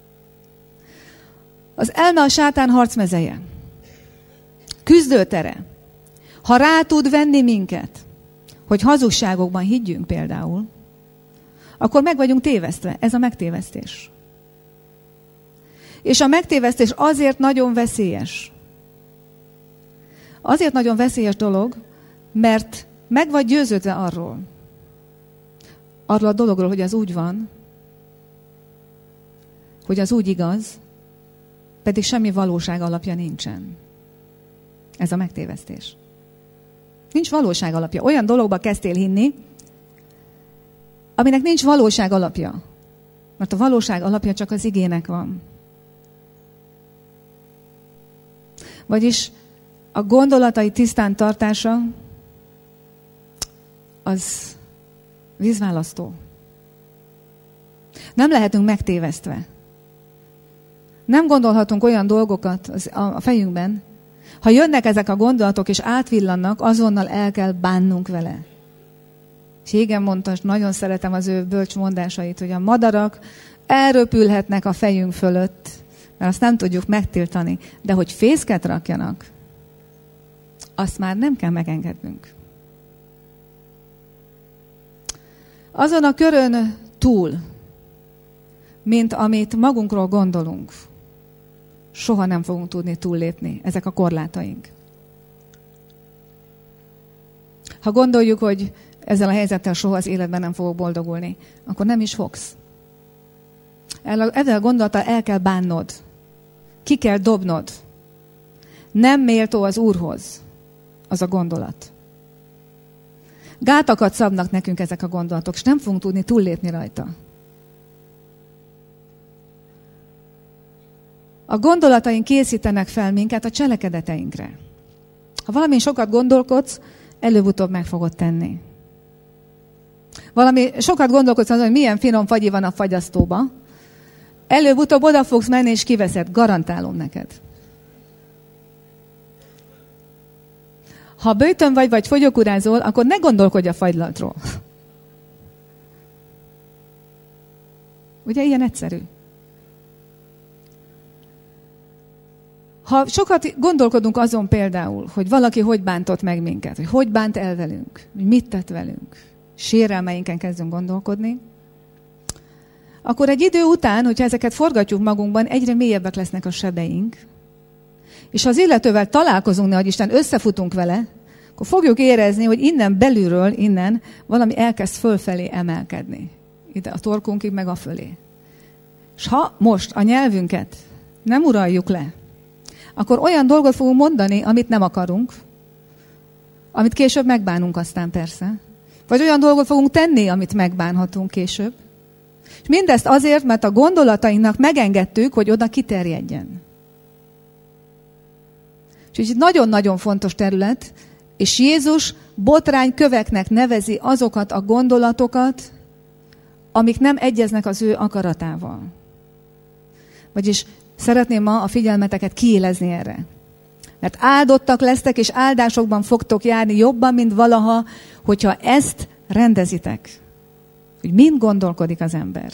Az elme a sátán harcmezeje. Küzdőtere. Ha rá tud venni minket, hogy hazugságokban higgyünk például, akkor meg vagyunk tévesztve. Ez a megtévesztés. És a megtévesztés azért nagyon veszélyes. Azért nagyon veszélyes dolog, mert meg vagy győződve arról, arról a dologról, hogy az úgy van, hogy az úgy igaz, pedig semmi valóság alapja nincsen. Ez a megtévesztés. Nincs valóság alapja. Olyan dologba kezdtél hinni, aminek nincs valóság alapja. Mert a valóság alapja csak az igének van. Vagyis a gondolatai tisztán tartása az vízválasztó. Nem lehetünk megtévesztve. Nem gondolhatunk olyan dolgokat a fejünkben, ha jönnek ezek a gondolatok és átvillannak, azonnal el kell bánnunk vele. És igen mondta, nagyon szeretem az ő bölcs mondásait, hogy a madarak elröpülhetnek a fejünk fölött, mert azt nem tudjuk megtiltani, de hogy fészket rakjanak, azt már nem kell megengednünk. Azon a körön túl, mint amit magunkról gondolunk, soha nem fogunk tudni túllépni. Ezek a korlátaink. Ha gondoljuk, hogy ezzel a helyzettel soha az életben nem fogok boldogulni, akkor nem is fogsz. Ezzel a gondolattal el kell bánnod. Ki kell dobnod. Nem méltó az Úrhoz az a gondolat. Gátakat szabnak nekünk ezek a gondolatok, és nem fogunk tudni túllépni rajta. A gondolataink készítenek fel minket a cselekedeteinkre. Ha valamin sokat gondolkodsz, előbb-utóbb meg fogod tenni. Valami sokat gondolkodsz azon, hogy milyen finom fagyi van a fagyasztóba, előbb-utóbb oda fogsz menni, és kiveszed. Garantálom neked. Ha böjtön vagy, vagy fogyókúrázol, akkor ne gondolkodj a fagylaltról. Ugye ilyen egyszerű. Ha sokat gondolkodunk azon például, hogy valaki hogy bántott meg minket, hogy hogy bánt el velünk, hogy mit tett velünk, sérelmeinken kezdünk gondolkodni, akkor egy idő után, hogyha ezeket forgatjuk magunkban, egyre mélyebbek lesznek a sebeink, és ha az illetővel találkozunk, nehogy Isten összefutunk vele, akkor fogjuk érezni, hogy innen belülről, innen valami elkezd fölfelé emelkedni. Ide a torkunkig, meg a fölé. És ha most a nyelvünket nem uraljuk le, akkor olyan dolgot fogunk mondani, amit nem akarunk, amit később megbánunk aztán persze. Vagy olyan dolgot fogunk tenni, amit megbánhatunk később. És mindezt azért, mert a gondolatainknak megengedtük, hogy oda kiterjedjen. És ez nagyon-nagyon fontos terület, és Jézus botrányköveknek nevezi azokat a gondolatokat, amik nem egyeznek az ő akaratával. Vagyis szeretném ma a figyelmeteket kiélezni erre. Mert áldottak lesztek, és áldásokban fogtok járni jobban, mint valaha, hogyha ezt rendezitek. Hogy mind gondolkodik az ember.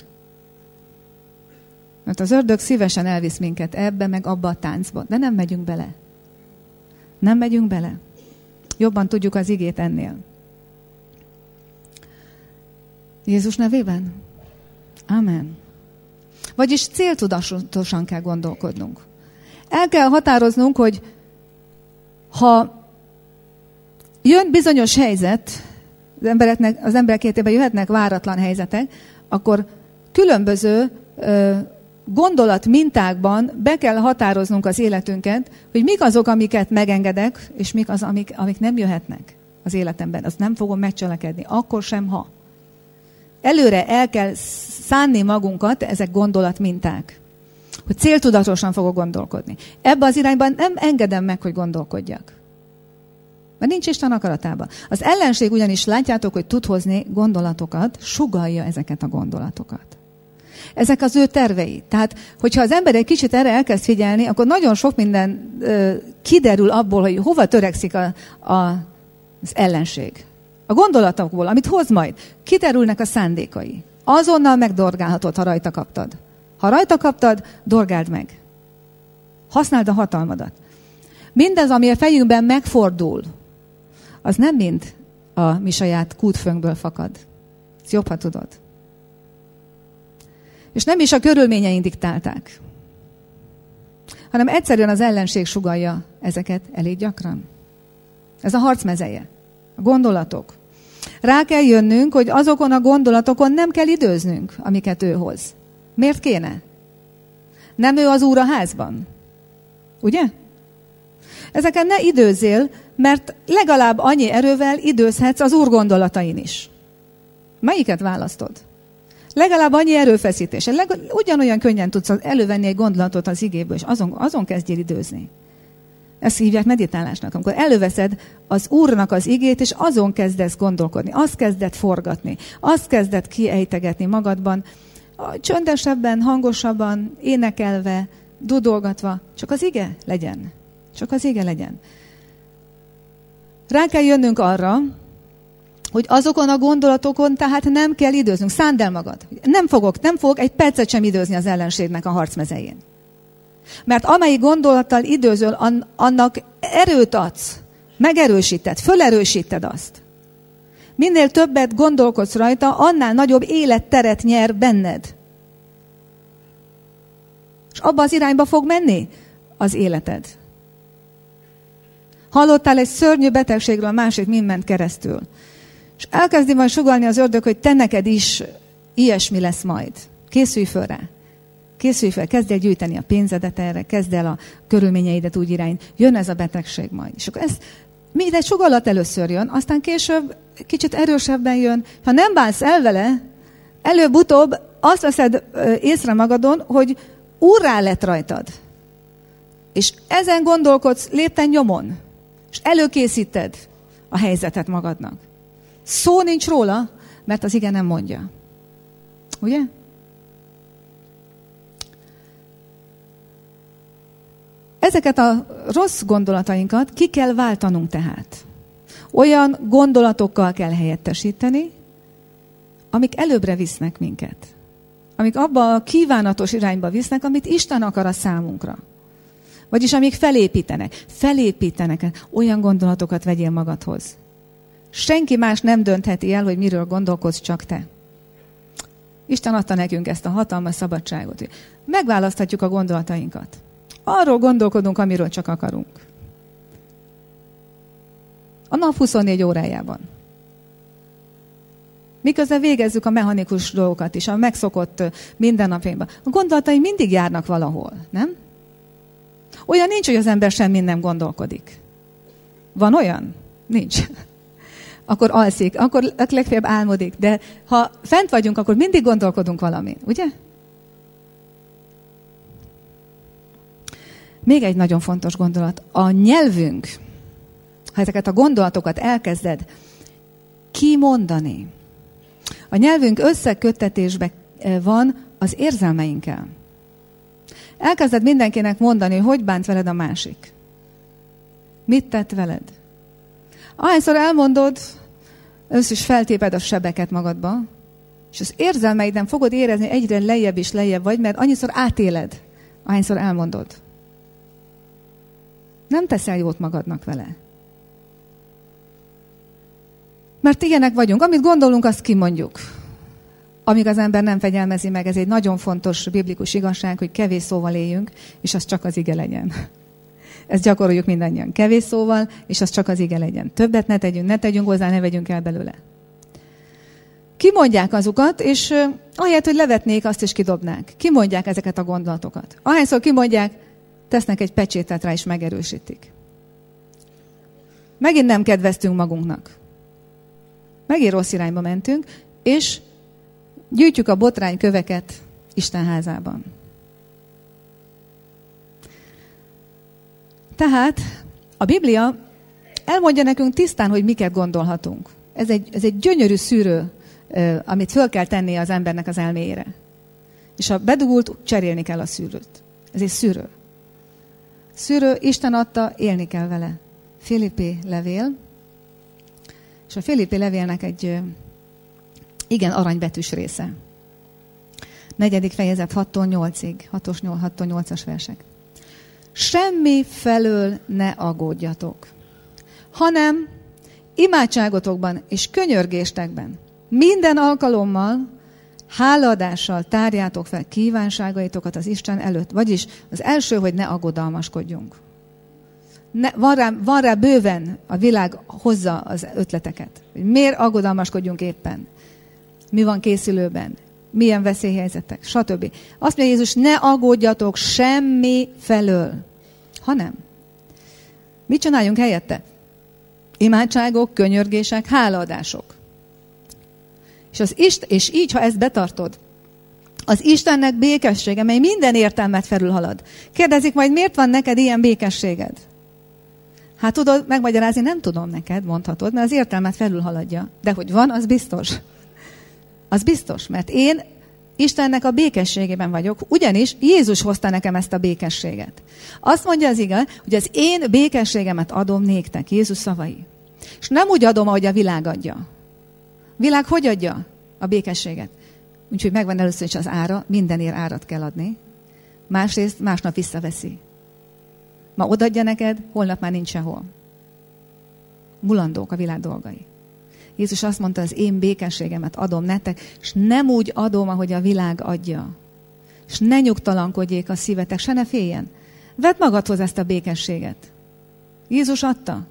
Mert az ördög szívesen elvisz minket ebbe, meg abba a táncba. De nem megyünk bele. Nem megyünk bele. Jobban tudjuk az igét ennél. Jézus nevében? Amen. Vagyis céltudatosan kell gondolkodnunk. El kell határoznunk, hogy ha jön bizonyos helyzet, az, embereknek, az emberek életében jöhetnek váratlan helyzetek, akkor különböző ö, gondolat mintákban be kell határoznunk az életünket, hogy mik azok, amiket megengedek, és mik az, amik, amik nem jöhetnek az életemben. Azt nem fogom megcselekedni, akkor sem, ha. Előre el kell szánni magunkat, ezek gondolatminták, hogy céltudatosan fogok gondolkodni. Ebben az irányban nem engedem meg, hogy gondolkodjak. Mert nincs Isten akaratában. Az ellenség ugyanis, látjátok, hogy tud hozni gondolatokat, sugallja ezeket a gondolatokat. Ezek az ő tervei. Tehát, hogyha az ember egy kicsit erre elkezd figyelni, akkor nagyon sok minden ö, kiderül abból, hogy hova törekszik a, a, az ellenség. A gondolatokból, amit hoz majd, kiderülnek a szándékai. Azonnal megdorgálhatod, ha rajta kaptad. Ha rajta kaptad, dorgáld meg. Használd a hatalmadat. Mindez, ami a fejünkben megfordul, az nem mind a mi saját kútfőnkből fakad. Ezt jobb, ha tudod. És nem is a körülményeink diktálták, hanem egyszerűen az ellenség sugallja ezeket elég gyakran. Ez a harc mezeje. A gondolatok. Rá kell jönnünk, hogy azokon a gondolatokon nem kell időznünk, amiket ő hoz. Miért kéne? Nem ő az úr a házban. Ugye? Ezeken ne időzzél, mert legalább annyi erővel időzhetsz az úr gondolatain is. Melyiket választod? Legalább annyi erőfeszítés. Legalább, ugyanolyan könnyen tudsz elővenni egy gondolatot az igéből, és azon, azon kezdjél időzni. Ezt hívják meditálásnak, amikor előveszed az Úrnak az igét, és azon kezdesz gondolkodni, azt kezded forgatni, azt kezded kiejtegetni magadban, csöndesebben, hangosabban, énekelve, dudolgatva, csak az ige legyen. Csak az ige legyen. Rá kell jönnünk arra, hogy azokon a gondolatokon tehát nem kell időznünk. Szánd el magad. Nem fogok, nem fogok egy percet sem időzni az ellenségnek a harcmezején. Mert amelyik gondolattal időzöl, annak erőt adsz, megerősíted, fölerősíted azt. Minél többet gondolkodsz rajta, annál nagyobb életteret nyer benned. És abba az irányba fog menni, az életed. Hallottál egy szörnyű betegségről, a másik mind ment keresztül. És elkezdi majd sugallni az ördög, hogy te neked is ilyesmi lesz majd. Készülj föl rá. Készülj fel, kezdj el gyűjteni a pénzedet erre, kezd el a körülményeidet úgy irány. Jön ez a betegség majd. És akkor ez mindegy sugallat először jön, aztán később kicsit erősebben jön. Ha nem bánsz el vele, előbb-utóbb azt veszed észre magadon, hogy úrrá lett rajtad. És ezen gondolkodsz lépten nyomon. És előkészíted a helyzetet magadnak. Szó nincs róla, mert az ige nem mondja. Ugye? Ezeket a rossz gondolatainkat ki kell váltanunk tehát. Olyan gondolatokkal kell helyettesíteni, amik előbbre visznek minket. Amik abba a kívánatos irányba visznek, amit Isten akar a számunkra. Vagyis amik felépítenek. Felépítenek. Olyan gondolatokat vegyél magadhoz. Senki más nem döntheti el, hogy miről gondolkodsz, csak te. Isten adta nekünk ezt a hatalmas szabadságot, hogy megválaszthatjuk a gondolatainkat. Arról gondolkodunk, amiről csak akarunk. A nap huszonnégy órájában. Miközben végezzük a mechanikus dolgokat is, a megszokott mindennapjainkban. A gondolatai mindig járnak valahol, nem? Olyan nincs, hogy az ember semmin nem gondolkodik. Van olyan? Nincs. Akkor alszik, akkor legfeljebb álmodik. De ha fent vagyunk, akkor mindig gondolkodunk valamin, ugye? Még egy nagyon fontos gondolat. A nyelvünk, ha ezeket a gondolatokat elkezded kimondani, a nyelvünk összeköttetésben van az érzelmeinkkel. Elkezded mindenkinek mondani, hogy bánt veled a másik. Mit tett veled? Ahányszor elmondod, össze is feltéped a sebeket magadba, és az érzelmeiden fogod érezni, egyre lejjebb és lejjebb vagy, mert annyiszor átéled, ahányszor elmondod. Nem teszel jót magadnak vele. Mert ilyenek vagyunk. Amit gondolunk, azt kimondjuk. Amíg az ember nem fegyelmezi meg, ez egy nagyon fontos biblikus igazság, hogy kevés szóval éljünk, és az csak az ige legyen. Ezt gyakoroljuk mindannyian. Kevés szóval, és az csak az ige legyen. Többet ne tegyünk, ne tegyünk hozzá, ne vegyünk el belőle. Kimondják azokat, és ahelyett, hogy levetnék, azt is kidobnák. Kimondják ezeket a gondolatokat. Ahányszor kimondják, tesznek egy pecsétet rá, és megerősítik. Megint nem kedveztünk magunknak. Megint rossz irányba mentünk, és gyűjtjük a botrányköveket Isten házában. Tehát a Biblia elmondja nekünk tisztán, hogy miket gondolhatunk. Ez egy, ez egy gyönyörű szűrő, amit föl kell tennie az embernek az elméjére. És ha bedugult, cserélni kell a szűrőt. Ez egy szűrő. Szűrő, Isten adta, élni kell vele. Filippi levél. És a Filippi levélnek egy igen aranybetűs része. Negyedik fejezet hattól nyolcig. hattól nyolcas versek. Semmi felől ne aggódjatok, hanem imádságotokban és könyörgéstekben minden alkalommal hálaadással tárjátok fel kívánságaitokat az Isten előtt. Vagyis az első, hogy ne aggodalmaskodjunk. Ne, van, rá, van rá bőven, a világ hozza az ötleteket. Miért aggodalmaskodjunk éppen? Mi van készülőben? Milyen veszélyhelyzetek? Stb. Azt mondja Jézus, ne aggódjatok semmi felől, hanem mit csináljunk helyette? Imádságok, könyörgések, hálaadások. És, az Isten, és így, ha ezt betartod, az Istennek békessége, mely minden értelmet felülhalad. Kérdezik majd, miért van neked ilyen békességed? Hát tudod, megmagyarázni nem tudom neked, mondhatod, mert az értelmet felülhaladja. De hogy van, az biztos. Az biztos, mert én Istennek a békességében vagyok, ugyanis Jézus hozta nekem ezt a békességet. Azt mondja az ige, hogy az én békességemet adom néktek, Jézus szavai. És nem úgy adom, ahogy a világ adja. A világ hogy adja a békességet? Úgyhogy megvan először is az ára, mindenért árat kell adni. Másrészt másnap visszaveszi. Ma odaadja neked, holnap már nincs sehol. Mulandók a világ dolgai. Jézus azt mondta, az én békességemet adom nektek, és nem úgy adom, ahogy a világ adja. És ne nyugtalankodjék a szívetek, se ne féljen. Vedd magadhoz ezt a békességet. Jézus adta.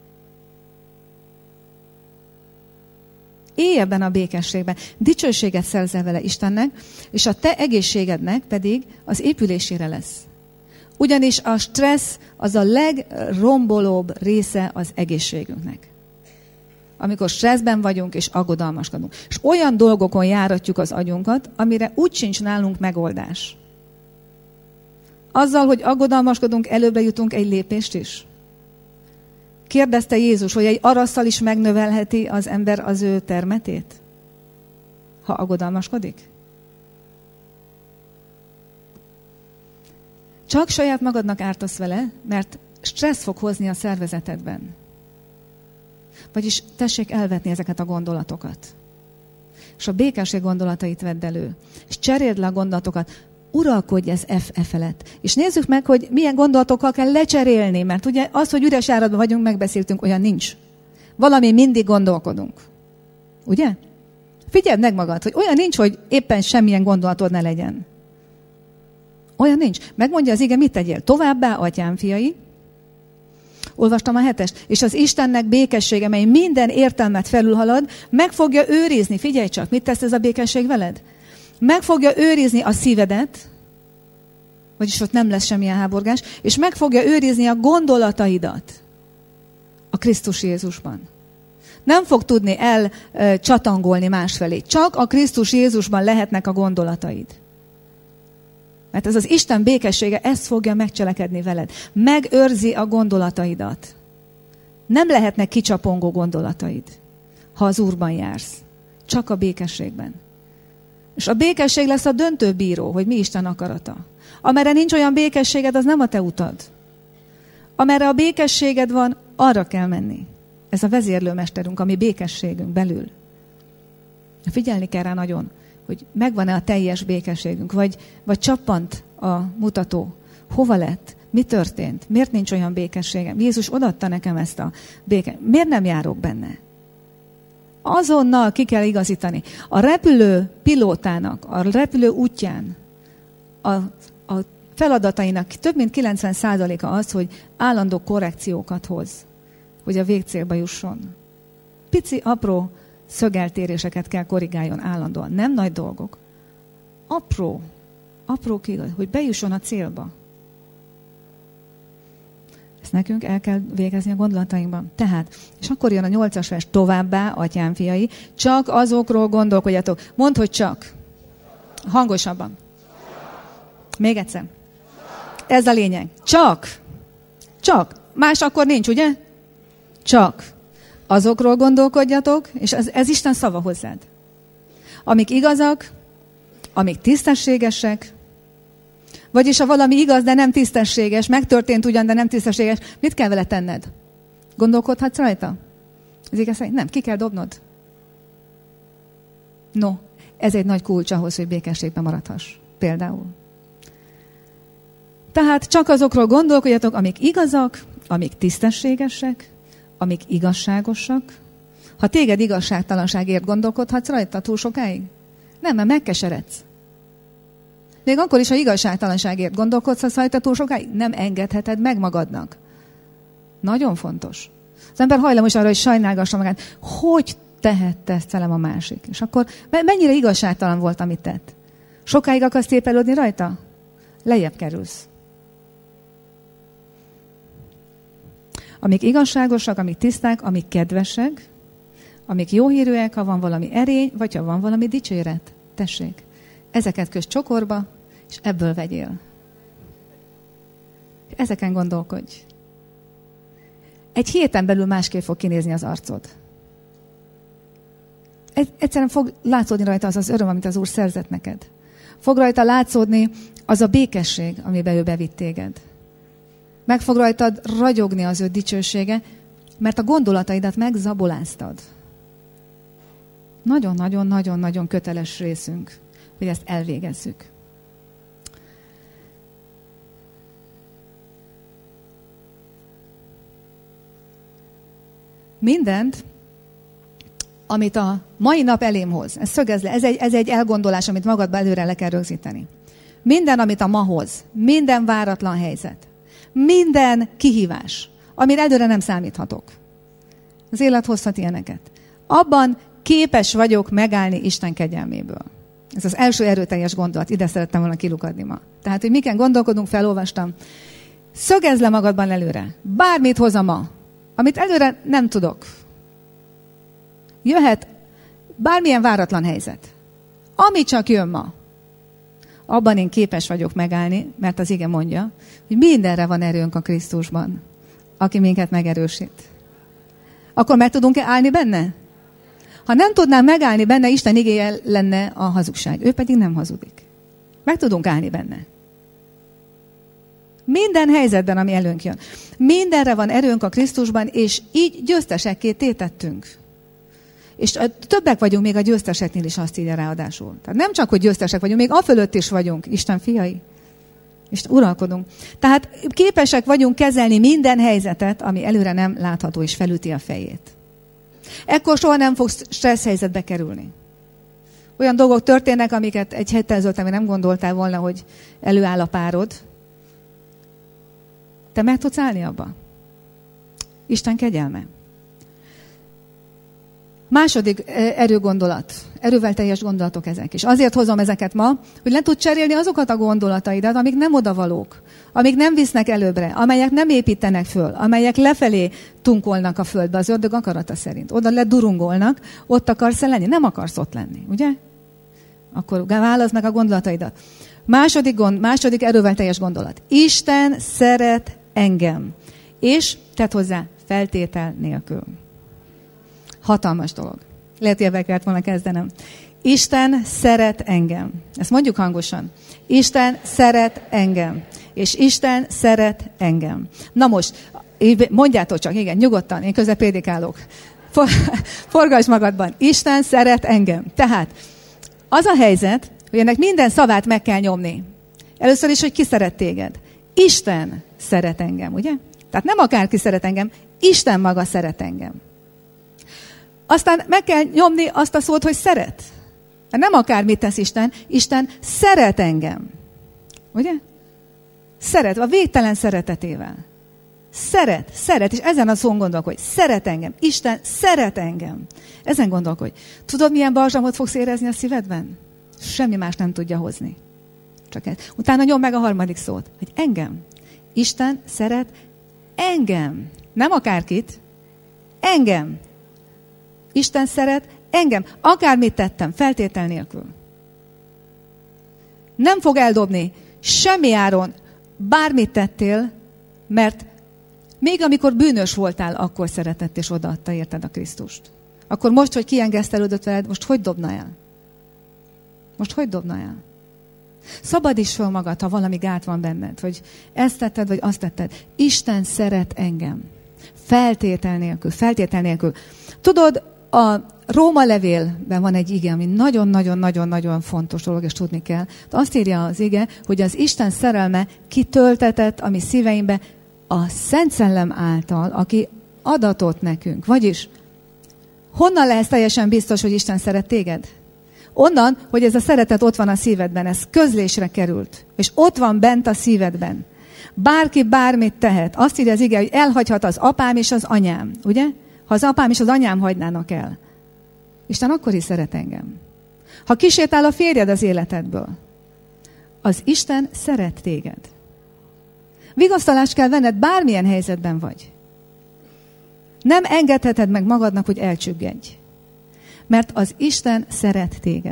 Élj ebben a békességben. Dicsőséget szerzel vele Istennek, és a te egészségednek pedig az épülésére lesz. Ugyanis a stressz az a legrombolóbb része az egészségünknek. Amikor stresszben vagyunk és aggodalmaskodunk. És olyan dolgokon járatjuk az agyunkat, amire úgy sincs nálunk megoldás. Azzal, hogy aggodalmaskodunk, előbbre jutunk egy lépést is. Kérdezte Jézus, hogy egy arasszal is megnövelheti az ember az ő termetét, ha aggodalmaskodik? Csak saját magadnak ártasz vele, mert stressz fog hozni a szervezetedben. Vagyis tessék elvetni ezeket a gondolatokat. És a békesség gondolatait vedd elő. És cseréld le a gondolatokat. Uralkodj ez F E felett. És nézzük meg, hogy milyen gondolatokkal kell lecserélni, mert ugye az, hogy üres áradban vagyunk, megbeszéltünk, olyan nincs. Valami mindig gondolkodunk. Ugye? Figyeld meg magad, hogy olyan nincs, hogy éppen semmilyen gondolatod ne legyen. Olyan nincs. Megmondja az ige, mit tegyél? Továbbá, atyám fiai. Olvastam a hetest. És az Istennek békessége, mely minden értelmet felülhalad, meg fogja őrizni. Figyelj csak, mit tesz ez a békesség veled? Meg fogja őrizni a szívedet, vagyis ott nem lesz semmilyen háborgás, és meg fogja őrizni a gondolataidat a Krisztus Jézusban. Nem fog tudni elcsatangolni másfelé. Csak a Krisztus Jézusban lehetnek a gondolataid. Mert ez az Isten békessége, ezt fogja megcselekedni veled. Megőrzi a gondolataidat. Nem lehetnek kicsapongó gondolataid, ha az Úrban jársz. Csak a békességben. És a békesség lesz a döntő bíró, hogy mi Isten akarata. Amerre nincs olyan békességed, az nem a te utad. Amerre a békességed van, arra kell menni. Ez a vezérlőmesterünk, ami békességünk belül. Figyelni kell rá nagyon, hogy megvan-e a teljes békességünk, vagy, vagy csappant a mutató. Hova lett? Mi történt? Miért nincs olyan békességem? Jézus odaadta nekem ezt a békességet. Miért nem járok benne? Azonnal ki kell igazítani. A repülő pilótának, a repülő útján a, a feladatainak több mint kilencven százaléka az, hogy állandó korrekciókat hoz, hogy a végcélba jusson. Pici, apró szögeltéréseket kell korrigáljon állandóan. Nem nagy dolgok. Apró, apró kigaz, hogy bejusson a célba. Ezt nekünk el kell végezni a gondolatainkban. Tehát, és akkor jön a nyolcas vers, továbbá, atyám fiai, csak azokról gondolkodjatok. Mondd, hogy csak. Hangosabban. Még egyszer. Ez a lényeg. Csak. Csak. Más akkor nincs, ugye? Csak. Azokról gondolkodjatok, és ez, ez Isten szava hozzád. Amik igazak, amik tisztességesek, vagyis ha valami igaz, de nem tisztességes, megtörtént ugyan, de nem tisztességes, mit kell vele tenned? Gondolkodhatsz rajta? Az igaz, nem, ki kell dobnod. No, ez egy nagy kulcs ahhoz, hogy békességben maradhass. Például. Tehát csak azokról gondolkodjatok, amik igazak, amik tisztességesek, amik igazságosak. Ha téged igazságtalanságért gondolkodhatsz rajta túl sokáig? Nem, mert megkeseredsz. Még akkor is, ha igazságtalanságért gondolkodsz rajta túl sokáig, nem engedheted meg magadnak. Nagyon fontos. Az ember hajlamos arra, hogy sajnálgassa magát. Hogy tehette ezt velem a másik? És akkor mennyire igazságtalan volt, amit tett? Sokáig akarsz tépelődni rajta? Lejjebb kerülsz. Amik igazságosak, amik tiszták, amik kedvesek, amik jóhírűek, ha van valami erény, vagy ha van valami dicséret. Tessék, ezeket kös csokorba, és ebből vegyél. Ezeken gondolkodj. Egy héten belül másképp fog kinézni az arcod. Egyszerűen fog látszódni rajta az az öröm, amit az Úr szerzett neked. Fog rajta látszódni az a békesség, amiben ő bevitt téged. Meg fog rajtad ragyogni az ő dicsősége, mert a gondolataidat megzaboláztad. Nagyon-nagyon-nagyon-nagyon köteles részünk, hogy ezt elvégezzük. Mindent, amit a mai nap elém hoz, ez szögez le, ez egy, ez egy elgondolás, amit magadba előre le kell rögzíteni. Minden, amit a ma hoz, minden váratlan helyzet, minden kihívás, amire előre nem számíthatok. Az élet hozhat ilyeneket. Abban képes vagyok megállni Isten kegyelméből. Ez az első erőteljes gondolat. Ide szerettem volna kilukadni ma. Tehát, hogy miken gondolkodunk, felolvastam. Szögezd le magadban előre. Bármit hoz a ma, amit előre nem tudok. Jöhet bármilyen váratlan helyzet. Ami csak jön ma. Abban én képes vagyok megállni, mert az ige mondja, hogy mindenre van erőnk a Krisztusban, aki minket megerősít. Akkor meg tudunk-e állni benne? Ha nem tudnám megállni benne, Isten igéje lenne a hazugság. Ő pedig nem hazudik. Meg tudunk állni benne. Minden helyzetben, ami előnk jön. Mindenre van erőnk a Krisztusban, és így győztesekké tétettünk. És többek vagyunk még a győzteseknél is, azt írja ráadásul. Tehát nem csak, hogy győztesek vagyunk, még afölött is vagyunk, Isten fiai. És uralkodunk. Tehát képesek vagyunk kezelni minden helyzetet, ami előre nem látható, és felüti a fejét. Ekkor soha nem fogsz stressz helyzetbe kerülni. Olyan dolgok történnek, amiket egy héttel ezelőtt nem gondoltál volna, hogy előáll a párod. Te meg tudsz állni abba? Isten kegyelme. Második erőgondolat. Erővel teljes gondolatok ezek is. Azért hozom ezeket ma, hogy le tud cserélni azokat a gondolataidat, amik nem odavalók, amik nem visznek előbbre, amelyek nem építenek föl, amelyek lefelé tunkolnak a földbe az ördög akarata szerint. Oda ledurungolnak, ott akarsz lenni, nem akarsz ott lenni, ugye? Akkor válaszd meg a gondolataidat. Második, gond, második erővel teljes gondolat. Isten szeret engem, és tedd hozzá feltétel nélkül. Hatalmas dolog. Lehet, hogy ebben kellett volna kezdenem. Isten szeret engem. Ezt mondjuk hangosan. Isten szeret engem. És Isten szeret engem. Na most, mondjátok csak, igen, nyugodtan, én közben prédikálok. Forgass magadban. Isten szeret engem. Tehát az a helyzet, hogy ennek minden szavát meg kell nyomni. Először is, hogy ki szeret téged. Isten szeret engem, ugye? Tehát nem akárki szeret engem, Isten maga szeret engem. Aztán meg kell nyomni azt a szót, hogy szeret. Nem akármit tesz Isten, Isten szeret engem. Ugye? Szeret, a végtelen szeretetével. Szeret, szeret, és ezen a szón gondolkodj. Szeret engem. Isten szeret engem. Ezen gondolkodj. Tudod, milyen balzsamot fogsz érezni a szívedben? Semmi más nem tudja hozni. Csak ez. Utána nyom meg a harmadik szót, hogy engem. Isten szeret engem. Nem akárkit. Engem. Isten szeret engem. Akármit tettem, feltétel nélkül. Nem fog eldobni semmi áron, bármit tettél, mert még amikor bűnös voltál, akkor szeretett és odaadta, érted, a Krisztust. Akkor most, hogy kiengesztelődött veled, most hogy dobna el? Most hogy dobna el? Szabadíts föl magad, ha valami gát van benned, hogy ezt tetted, vagy azt tetted. Isten szeret engem. Feltétel nélkül, feltétel nélkül. Tudod, a Róma levélben van egy ige, ami nagyon-nagyon-nagyon-nagyon fontos dolog, és tudni kell. Azt írja az ige, hogy az Isten szerelme kitöltetett a mi szíveinkbe a Szent Szellem által, aki adatott nekünk. Vagyis, honnan lehetsz teljesen biztos, hogy Isten szeret téged? Onnan, hogy ez a szeretet ott van a szívedben, ez közlésre került, és ott van bent a szívedben. Bárki bármit tehet. Azt írja az ige, hogy elhagyhat az apám és az anyám, ugye? Ha az apám és az anyám hagynának el. Isten akkor is szeret engem. Ha kisétál a férjed az életedből, az Isten szeret téged. Vigasztalást kell venned, bármilyen helyzetben vagy. Nem engedheted meg magadnak, hogy elcsüggedj. Mert az Isten szeret téged.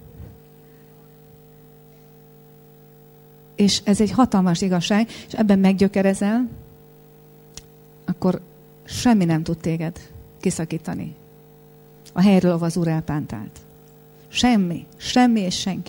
És ez egy hatalmas igazság, és ebben meggyökerezel, akkor semmi nem tud téged kiszakítani. A helyről, ahol az Úr elpántált. Semmi, semmi és senki.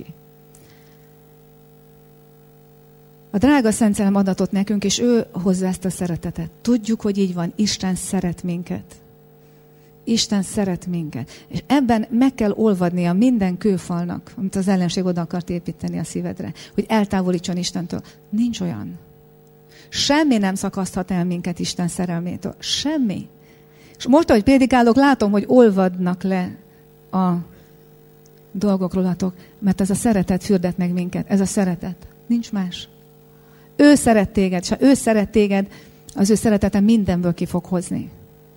A drága Szent Szellem adatot nekünk, és ő hozza ezt a szeretetet. Tudjuk, hogy így van. Isten szeret minket. Isten szeret minket. És ebben meg kell olvadnia minden kőfalnak, amit az ellenség oda akart építeni a szívedre, hogy eltávolítson Istentől. Nincs olyan. Semmi nem szakaszthat el minket Isten szerelmétől. Semmi. És most, ahogy prédikálok, látom, hogy olvadnak le a dolgok rólatok, mert ez a szeretet fürdet meg minket. Ez a szeretet. Nincs más. ő szeret téged, és ha ő szeret téged, az ő szeretete mindenből ki fog hozni.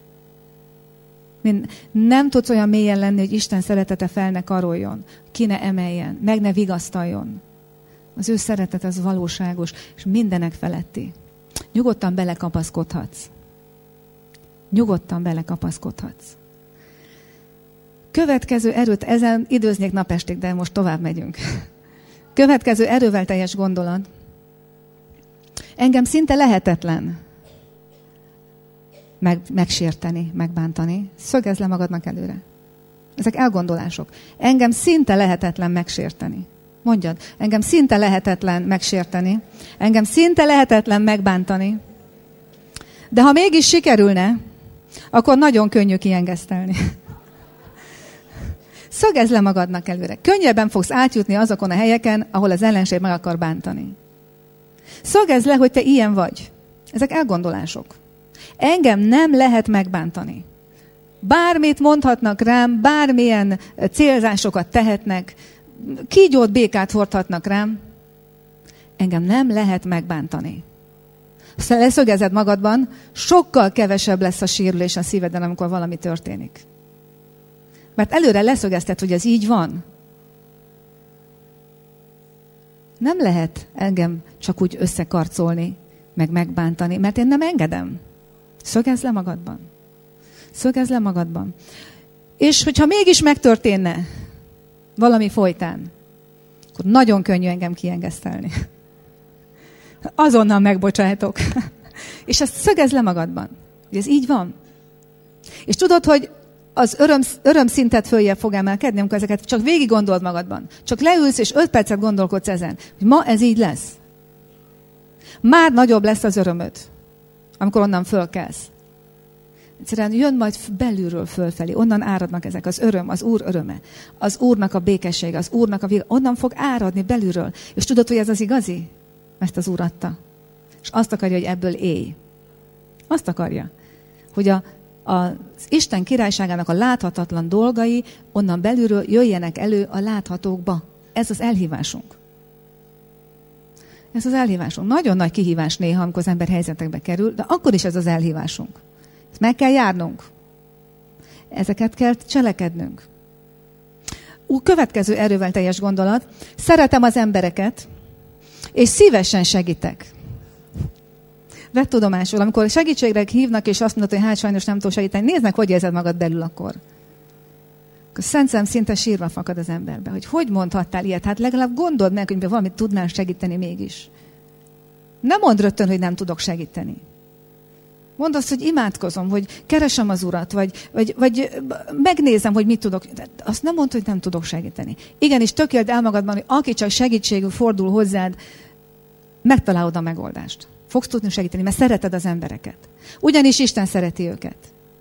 Nem tudsz olyan mélyen lenni, hogy Isten szeretete fel ne karoljon, ki ne emeljen, meg ne vigasztaljon. Az ő szeretet az valóságos, és mindenek feletti. Nyugodtan belekapaszkodhatsz. Nyugodtan belekapaszkodhatsz. Következő erőt, ezen időznék napestig, de most tovább megyünk. Következő erővel teljes gondolat. Engem szinte lehetetlen meg, megsérteni, megbántani. Szögezz le magadnak előre. Ezek elgondolások. Engem szinte lehetetlen megsérteni. Mondjad, engem szinte lehetetlen megsérteni. Engem szinte lehetetlen megbántani. De ha mégis sikerülne, akkor nagyon könnyű kiengesztelni. Szögezz le magadnak előre. Könnyebben fogsz átjutni azokon a helyeken, ahol az ellenség meg akar bántani. Szögezz le, hogy te ilyen vagy. Ezek elgondolások. Engem nem lehet megbántani. Bármit mondhatnak rám, bármilyen célzásokat tehetnek, kígyót, békát hordhatnak rám, engem nem lehet megbántani. Ha leszögezed magadban, sokkal kevesebb lesz a sérülés a szíveden, amikor valami történik. Mert előre leszögezted, hogy ez így van. Nem lehet engem csak úgy összekarcolni, meg megbántani, mert én nem engedem. Szögezz le magadban. Szögezz le magadban. És hogyha mégis megtörténne valami folytán, akkor nagyon könnyű engem kiengesztelni. Azonnal megbocsájtok. És ezt szögezz le magadban. Hogy ez így van. És tudod, hogy az öröm, örömszintet följebb fog emelkedni, amikor ezeket csak végig gondold magadban. Csak leülsz, és öt percet gondolkodsz ezen, hogy ma ez így lesz. Már nagyobb lesz az örömöd, amikor onnan fölkelsz. Egyszerűen jön majd belülről fölfelé, onnan áradnak ezek, az öröm, az Úr öröme, az Úrnak a békessége, az Úrnak a világ, onnan fog áradni belülről. És tudod, hogy ez az igazi? Mert az Úr adta. És azt akarja, hogy ebből élj. Azt akarja, hogy a az Isten királyságának a láthatatlan dolgai onnan belülről jöjjenek elő a láthatókba. Ez az elhívásunk. Ez az elhívásunk. Nagyon nagy kihívás néha, amikor az ember helyzetekbe kerül, de akkor is ez az elhívásunk. Ezt meg kell járnunk. Ezeket kell cselekednünk. Ú, következő erővel teljes gondolat. Szeretem az embereket, és szívesen segítek. Vedd tudomásul, amikor segítségre hívnak, és azt mondod, hogy hát sajnos nem tudok segíteni, néznek, hogy érzed magad belül akkor. Akkor Szent Szem szinte sírva fakad az emberbe, hogy hogy mondhattál ilyet? Hát legalább gondold meg, hogy valamit tudnál segíteni mégis. Nem mondd rögtön, hogy nem tudok segíteni. Mondd azt, hogy imádkozom, hogy keresem az Urat, vagy, vagy, vagy megnézem, hogy mit tudok. De azt nem mondd, hogy nem tudok segíteni. Igenis, tökéld el magadban, hogy aki csak segítségül fordul hozzád, megtalálod a megoldást. Fogsz tudni segíteni, mert szereted az embereket. Ugyanis Isten szereti őket.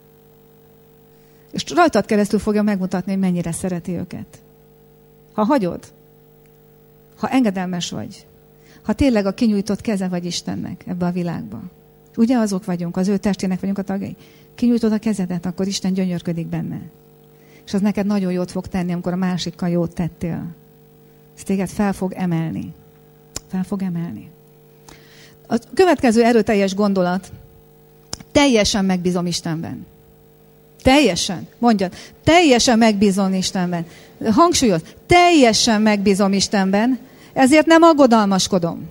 És rajtad keresztül fogja megmutatni, hogy mennyire szereti őket. Ha hagyod, ha engedelmes vagy, ha tényleg a kinyújtott keze vagy Istennek ebbe a világba. Ugye azok vagyunk, az ő testének vagyunk a tagjai. Kinyújtod a kezedet, akkor Isten gyönyörködik benne. És az neked nagyon jót fog tenni, amikor a másikkal jót tettél. Ez téged fel fog emelni. Fel fog emelni. A következő erőteljes gondolat, teljesen megbízom Istenben. Teljesen, mondjad, teljesen megbízom Istenben. Hangsúlyoz, teljesen megbízom Istenben, ezért nem aggodalmaskodom.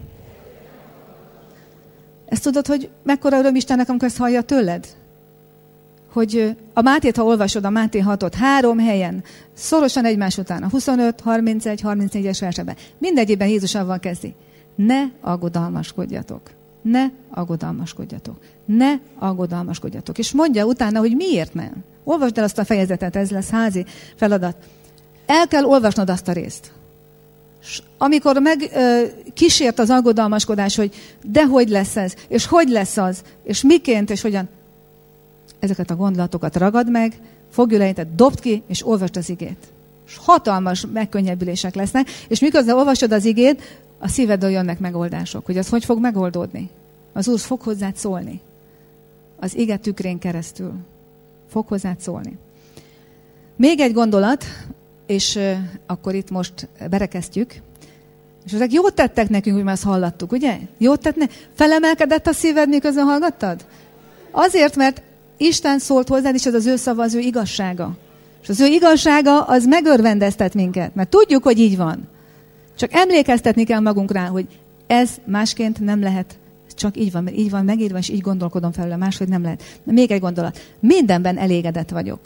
Ezt tudod, hogy mekkora öröm Istennek, amikor ezt hallja tőled? Hogy a Mátét, ha olvasod, a Máté hatot, három helyen, szorosan egymás után, a huszonöt, harmincegy, harmincnégyes versében, mindegyikben Jézus avval kezdi. Ne aggodalmaskodjatok. Ne aggodalmaskodjatok. Ne aggodalmaskodjatok. És mondja utána, hogy miért nem. Olvasd el azt a fejezetet, ez lesz házi feladat. El kell olvasnod azt a részt. S amikor meg ö, kísért az aggodalmaskodás, hogy de hogy lesz ez, és hogy lesz az, és miként, és hogyan. Ezeket a gondolatokat ragad meg, fogj ülejét, dobd ki, és olvasd az igét. És hatalmas megkönnyebbülések lesznek, és miközben olvasod az igét, a szívedből jönnek megoldások, hogy az hogy fog megoldódni. Az Úr fog hozzád szólni. Az ige tükrén keresztül fog hozzád szólni. Még egy gondolat, és uh, akkor itt most berekeztjük. És ezek jót tettek nekünk, hogy már ezt hallattuk, ugye? Jót tett ne? Felemelkedett a szíved, miközben hallgattad? Azért, mert Isten szólt hozzád, és ez az ő szava, az ő igazsága. És az ő igazsága, az megörvendeztet minket, mert tudjuk, hogy így van. Csak emlékeztetni kell magunk rá, hogy ez másként nem lehet. Csak így van, mert így van megírva, és így gondolkodom felőle, máshogy nem lehet. Még egy gondolat. Mindenben elégedett vagyok.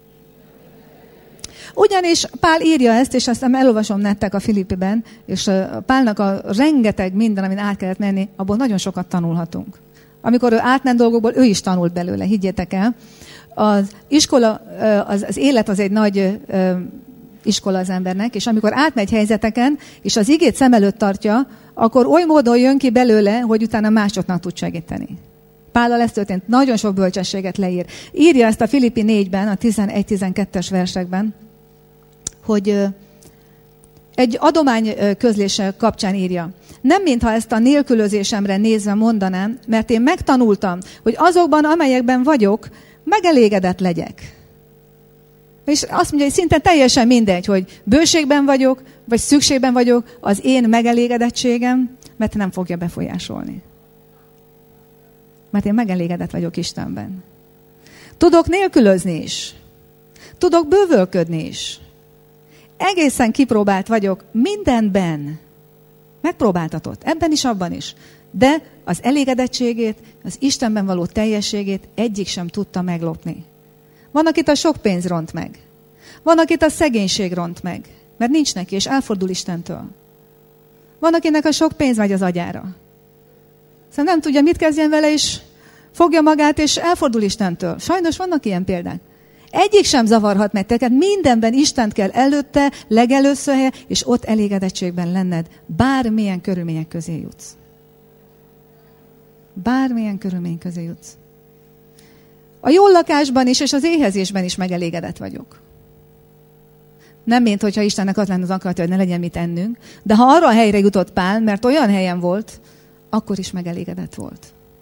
Ugyanis Pál írja ezt, és aztán elolvasom nektek a Filippiben, és Pálnak a rengeteg minden, amin át kellett menni, abból nagyon sokat tanulhatunk. Amikor ő átment dolgokból, ő is tanult belőle, higgyétek el. Az iskola, az, az élet az egy nagy iskola az embernek, és amikor átmegy helyzeteken, és az igét szem előtt tartja, akkor oly módon jön ki belőle, hogy utána másoknak tud segíteni. Pállal ez történt, nagyon sok bölcsességet leír. Írja ezt a Filippi négyben, a tizenegy-tizenkettes versekben, hogy egy adomány közlése kapcsán írja. Nem mintha ezt a nélkülözésemre nézve mondanám, mert én megtanultam, hogy azokban, amelyekben vagyok, megelégedett legyek. És azt mondja, hogy szinte teljesen mindegy, hogy bőségben vagyok, vagy szükségben vagyok, az én megelégedettségem, mert nem fogja befolyásolni. Mert én megelégedett vagyok Istenben. Tudok nélkülözni is. Tudok bővölködni is. Egészen kipróbált vagyok mindenben. Megpróbáltatott. Ebben is, abban is. De az elégedettségét, az Istenben való teljességét egyik sem tudta meglopni. Van, akit a sok pénz ront meg. Van, akit a szegénység ront meg. Mert nincs neki, és elfordul Istentől. Van, akinek a sok pénz megy az agyára. Szóval nem tudja, mit kezdjen vele, és fogja magát, és elfordul Istentől. Sajnos vannak ilyen példák. Egyik sem zavarhat meg teket, mindenben Istent kell előtte, legelőször helye, és ott elégedettségben lenned. Bármilyen körülmények közé jutsz. Bármilyen körülmény közé jutsz. A jó lakásban is, és az éhezésben is megelégedett vagyok. Nem mint, hogyha Istennek az lenne az akaratja, hogy ne legyen mit ennünk, de ha arra a helyre jutott Pál, mert olyan helyen volt, akkor is megelégedett volt.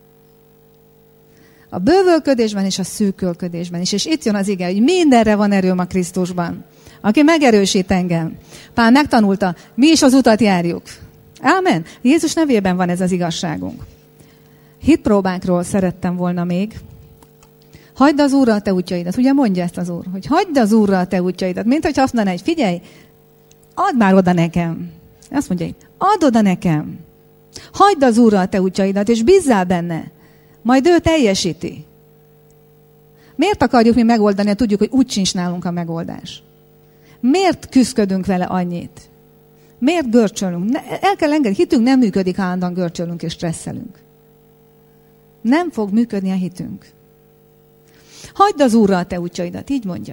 A bővölködésben és a szűkölködésben is. És itt jön az ige, hogy mindenre van erőm a Krisztusban, aki megerősít engem. Pál megtanulta, mi is az utat járjuk. Ámen. Jézus nevében van ez az igazságunk. Hitpróbákról szerettem volna még. Hagyd az Úrra a te útjaidat. Ugye mondja ezt az Úr, hogy hagyd az Úrra a te útjaidat. Mint hogy azt mondaná, hogy figyelj, add már oda nekem. Azt mondja, add oda nekem. Hagyd az Úrra a te útjaidat, és bízzál benne. Majd ő teljesíti. Miért akarjuk mi megoldani, ha tudjuk, hogy úgy sincs nálunk a megoldás? Miért küzdködünk vele annyit? Miért görcsölünk? El kell engedni, hitünk nem működik, állandóan görcsölünk és stresszelünk. Nem fog működni a hitünk. Hagyd az Úrra a te útjaidat, így mondja.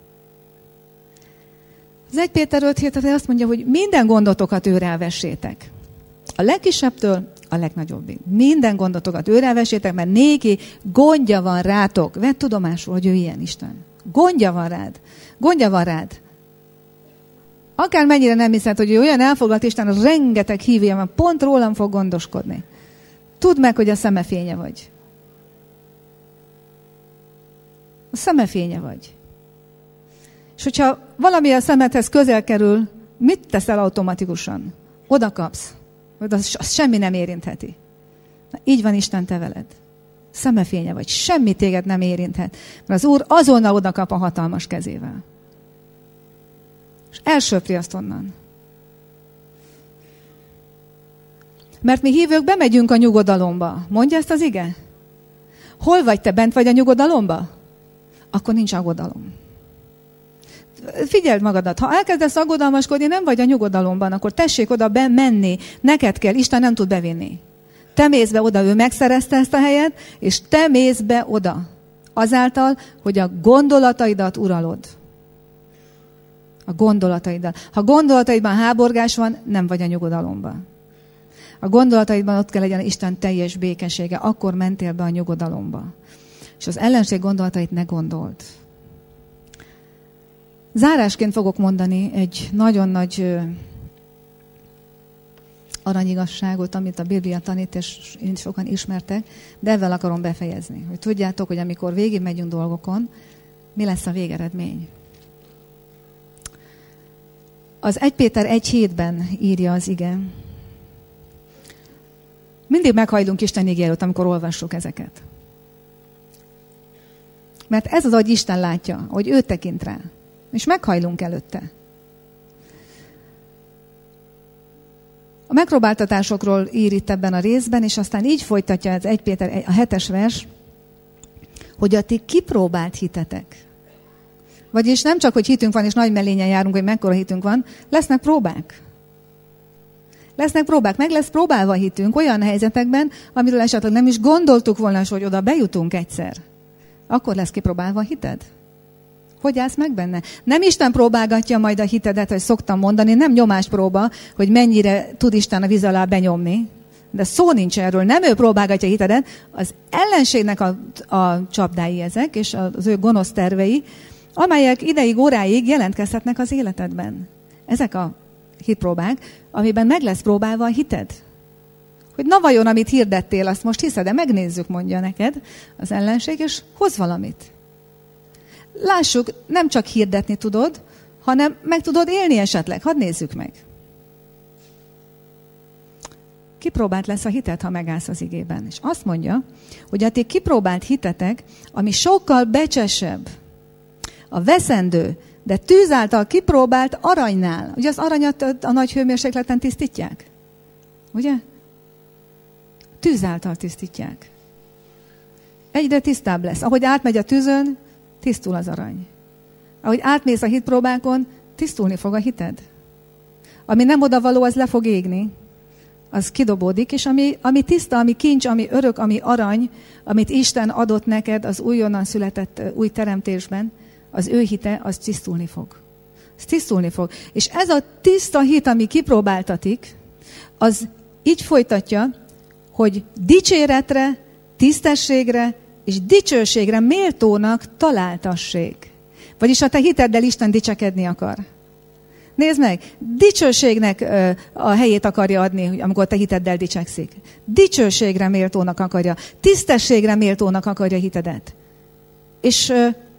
Az egy Péter öt hét azt mondja, hogy minden gondotokat őre elvessétek. A legkisebbtől a legnagyobbig. Minden gondotokat őre elvessétek, mert néki gondja van rátok. Vedd tudomásul, hogy ő ilyen Isten. Gondja van rád. Gondja van rád. Akár mennyire nem hiszed, hogy ő olyan elfoglalt Isten, rengeteg hívője van, pont rólam fog gondoskodni. Tudd meg, hogy a szemefénye vagy. A szemefénye vagy. És hogyha valami a szemedhez közel kerül, mit teszel automatikusan? Oda kapsz. Az, az semmi nem érintheti. Na, így van Isten te veled. Szemefénye vagy. Semmi téged nem érinthet. Mert az Úr azonnal oda kap a hatalmas kezével. És elsöpri azt onnan. Mert mi hívők bemegyünk a nyugodalomba. Mondja ezt az ige? Hol vagy te? Bent vagy a nyugodalomba? Akkor nincs aggodalom. Figyeld magadat, ha elkezdesz aggodalmaskodni, nem vagy a nyugodalomban, akkor tessék oda bemenni. Neked kell, Isten nem tud bevinni. Te mész be oda, ő megszerezte ezt a helyet, és te mész be oda. Azáltal, hogy a gondolataidat uralod. A gondolataiddal. Ha gondolataidban háborgás van, nem vagy a nyugodalomban. A gondolataidban ott kell legyen Isten teljes békesége, akkor mentél be a nyugodalomba. És az ellenség gondolatait ne gondold. Zárásként fogok mondani egy nagyon nagy aranyigasságot, amit a Biblia tanít, és én sokan ismertek, de ezzel akarom befejezni. Hogy tudjátok, hogy amikor végig megyünk dolgokon, mi lesz a végeredmény. Az egy Péter egy hétben írja az ige. Mindig meghajlunk Isten igéje előtt, amikor olvassuk ezeket. Mert ez az, ahogy Isten látja, hogy ő tekint rá. És meghajlunk előtte. A megpróbáltatásokról ír itt ebben a részben, és aztán így folytatja az egy Péter, a hetes vers, hogy a ti kipróbált hitetek. Vagyis nem csak, hogy hitünk van, és nagy mellényen járunk, hogy mekkora hitünk van, lesznek próbák. Lesznek próbák, meg lesz próbálva hitünk olyan helyzetekben, amiről esetleg nem is gondoltuk volna, hogy oda bejutunk egyszer. Akkor lesz kipróbálva a hited. Hogy állsz meg benne? Nem Isten próbálgatja majd a hitedet, hogy szoktam mondani, nem nyomáspróba, hogy mennyire tud Isten a víz alá benyomni. De szó nincs erről, nem ő próbálgatja a hitedet, az ellenségnek a, a csapdái ezek, és az ő gonosz tervei, amelyek ideig, óráig jelentkezhetnek az életedben. Ezek a hitpróbák, amiben meg lesz próbálva a hited. Hogy na vajon, amit hirdettél, azt most hiszed, de megnézzük, mondja neked az ellenség, és hoz valamit. Lássuk, nem csak hirdetni tudod, hanem meg tudod élni esetleg. Hadd nézzük meg. Kipróbált lesz a hited, ha megállsz az igében. És azt mondja, hogy a ti kipróbált hitetek, ami sokkal becsesebb, a veszendő, de tűz által kipróbált aranynál. Ugye az aranyat a nagy hőmérsékleten tisztítják? Ugye? Tűz által tisztítják. Egyre tisztább lesz. Ahogy átmegy a tűzön, tisztul az arany. Ahogy átmész a hitpróbákon, tisztulni fog a hited. Ami nem odavaló, az le fog égni. Az kidobódik, és ami, ami tiszta, ami kincs, ami örök, ami arany, amit Isten adott neked az újonnan született új teremtésben, az ő hite, az tisztulni fog. Ez tisztulni fog. És ez a tiszta hit, ami kipróbáltatik, az így folytatja, hogy dicséretre, tisztességre és dicsőségre méltónak találtassék. Vagyis a te hiteddel Isten dicsekedni akar. Nézd meg, dicsőségnek a helyét akarja adni, amikor te hiteddel dicsekszik. Dicsőségre méltónak akarja, tisztességre méltónak akarja hitedet. És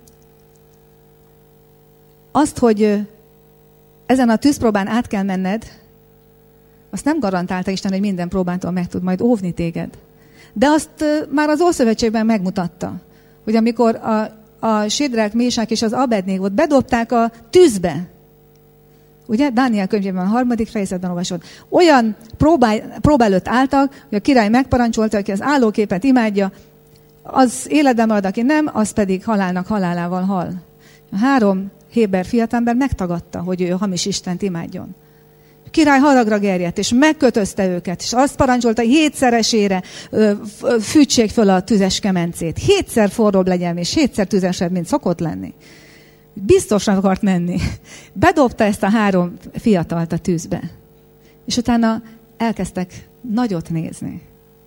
azt, hogy ezen a tűzpróbán át kell menned, azt nem garantálta Isten, hogy minden próbától meg tud majd óvni téged. De azt már az Ószövetségben megmutatta, hogy amikor a, a Sédrák, Mésák és az Abednégot bedobták a tűzbe, ugye, Dániel könyvében a harmadik fejezetben olvasod, olyan próbál, próba előtt álltak, hogy a király megparancsolta, aki az állóképet imádja, az életben marad, aki nem, az pedig halálnak halálával hal. A három héber fiatalember megtagadta, hogy ő hamis Istent imádjon. A király haragra gerjedt, és megkötözte őket, és azt parancsolta, hogy hétszeresére fűtsék föl a tüzes kemencét. Hétszer forróbb legyen, és hétszer tüzesebb, mint szokott lenni. Biztosan akart menni. Bedobta ezt a három fiatalt a tűzbe. És utána elkezdtek nagyot nézni.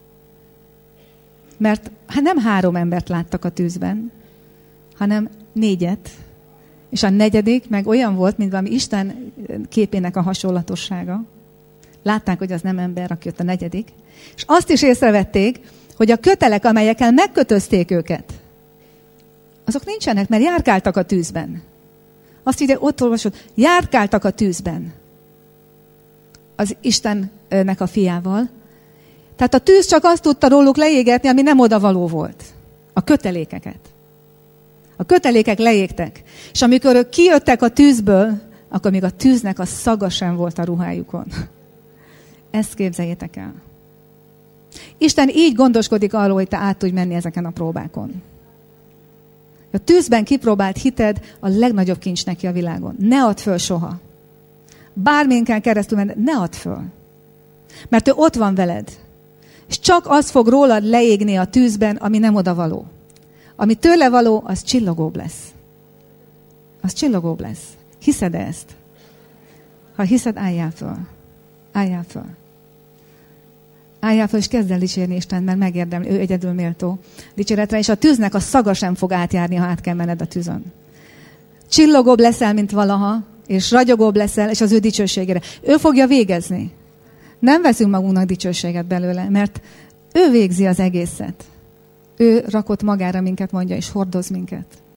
Mert hát nem három embert láttak a tűzben, hanem négyet. És a negyedik meg olyan volt, mint valami Isten képének a hasonlatossága. Látták, hogy az nem ember, aki jött a negyedik. És azt is észrevették, hogy a kötelek, amelyekkel megkötözték őket, azok nincsenek, mert járkáltak a tűzben. Azt ide ott olvasod, járkáltak a tűzben. Az Istennek a fiával. Tehát a tűz csak azt tudta róluk leégetni, ami nem odavaló volt. A kötelékeket. A kötelékek leégtek. És amikor ők kijöttek a tűzből, akkor még a tűznek a szaga sem volt a ruhájukon. Ezt képzeljétek el. Isten így gondoskodik arról, hogy te át tudj menni ezeken a próbákon. A tűzben kipróbált hited a legnagyobb kincs neki a világon. Ne add föl soha. Bárminken keresztül menni, ne add föl. Mert ő ott van veled. És csak az fog rólad leégni a tűzben, ami nem odavaló. Ami tőle való, az csillogóbb lesz. Az csillogóbb lesz. Hiszed ezt? Ha hiszed, álljál föl. Álljál föl. Álljál föl, és kezd el dicsérni Isten, mert megérdemli, ő egyedül méltó dicséretre, és a tűznek a szaga sem fog átjárni, ha át kell menned a tűzön. Csillogóbb leszel, mint valaha, és ragyogóbb leszel, és az ő dicsőségére. Ő fogja végezni. Nem veszünk magunknak dicsőséget belőle, mert ő végzi az egészet. Ő rakott magára minket, mondja, és hordoz minket.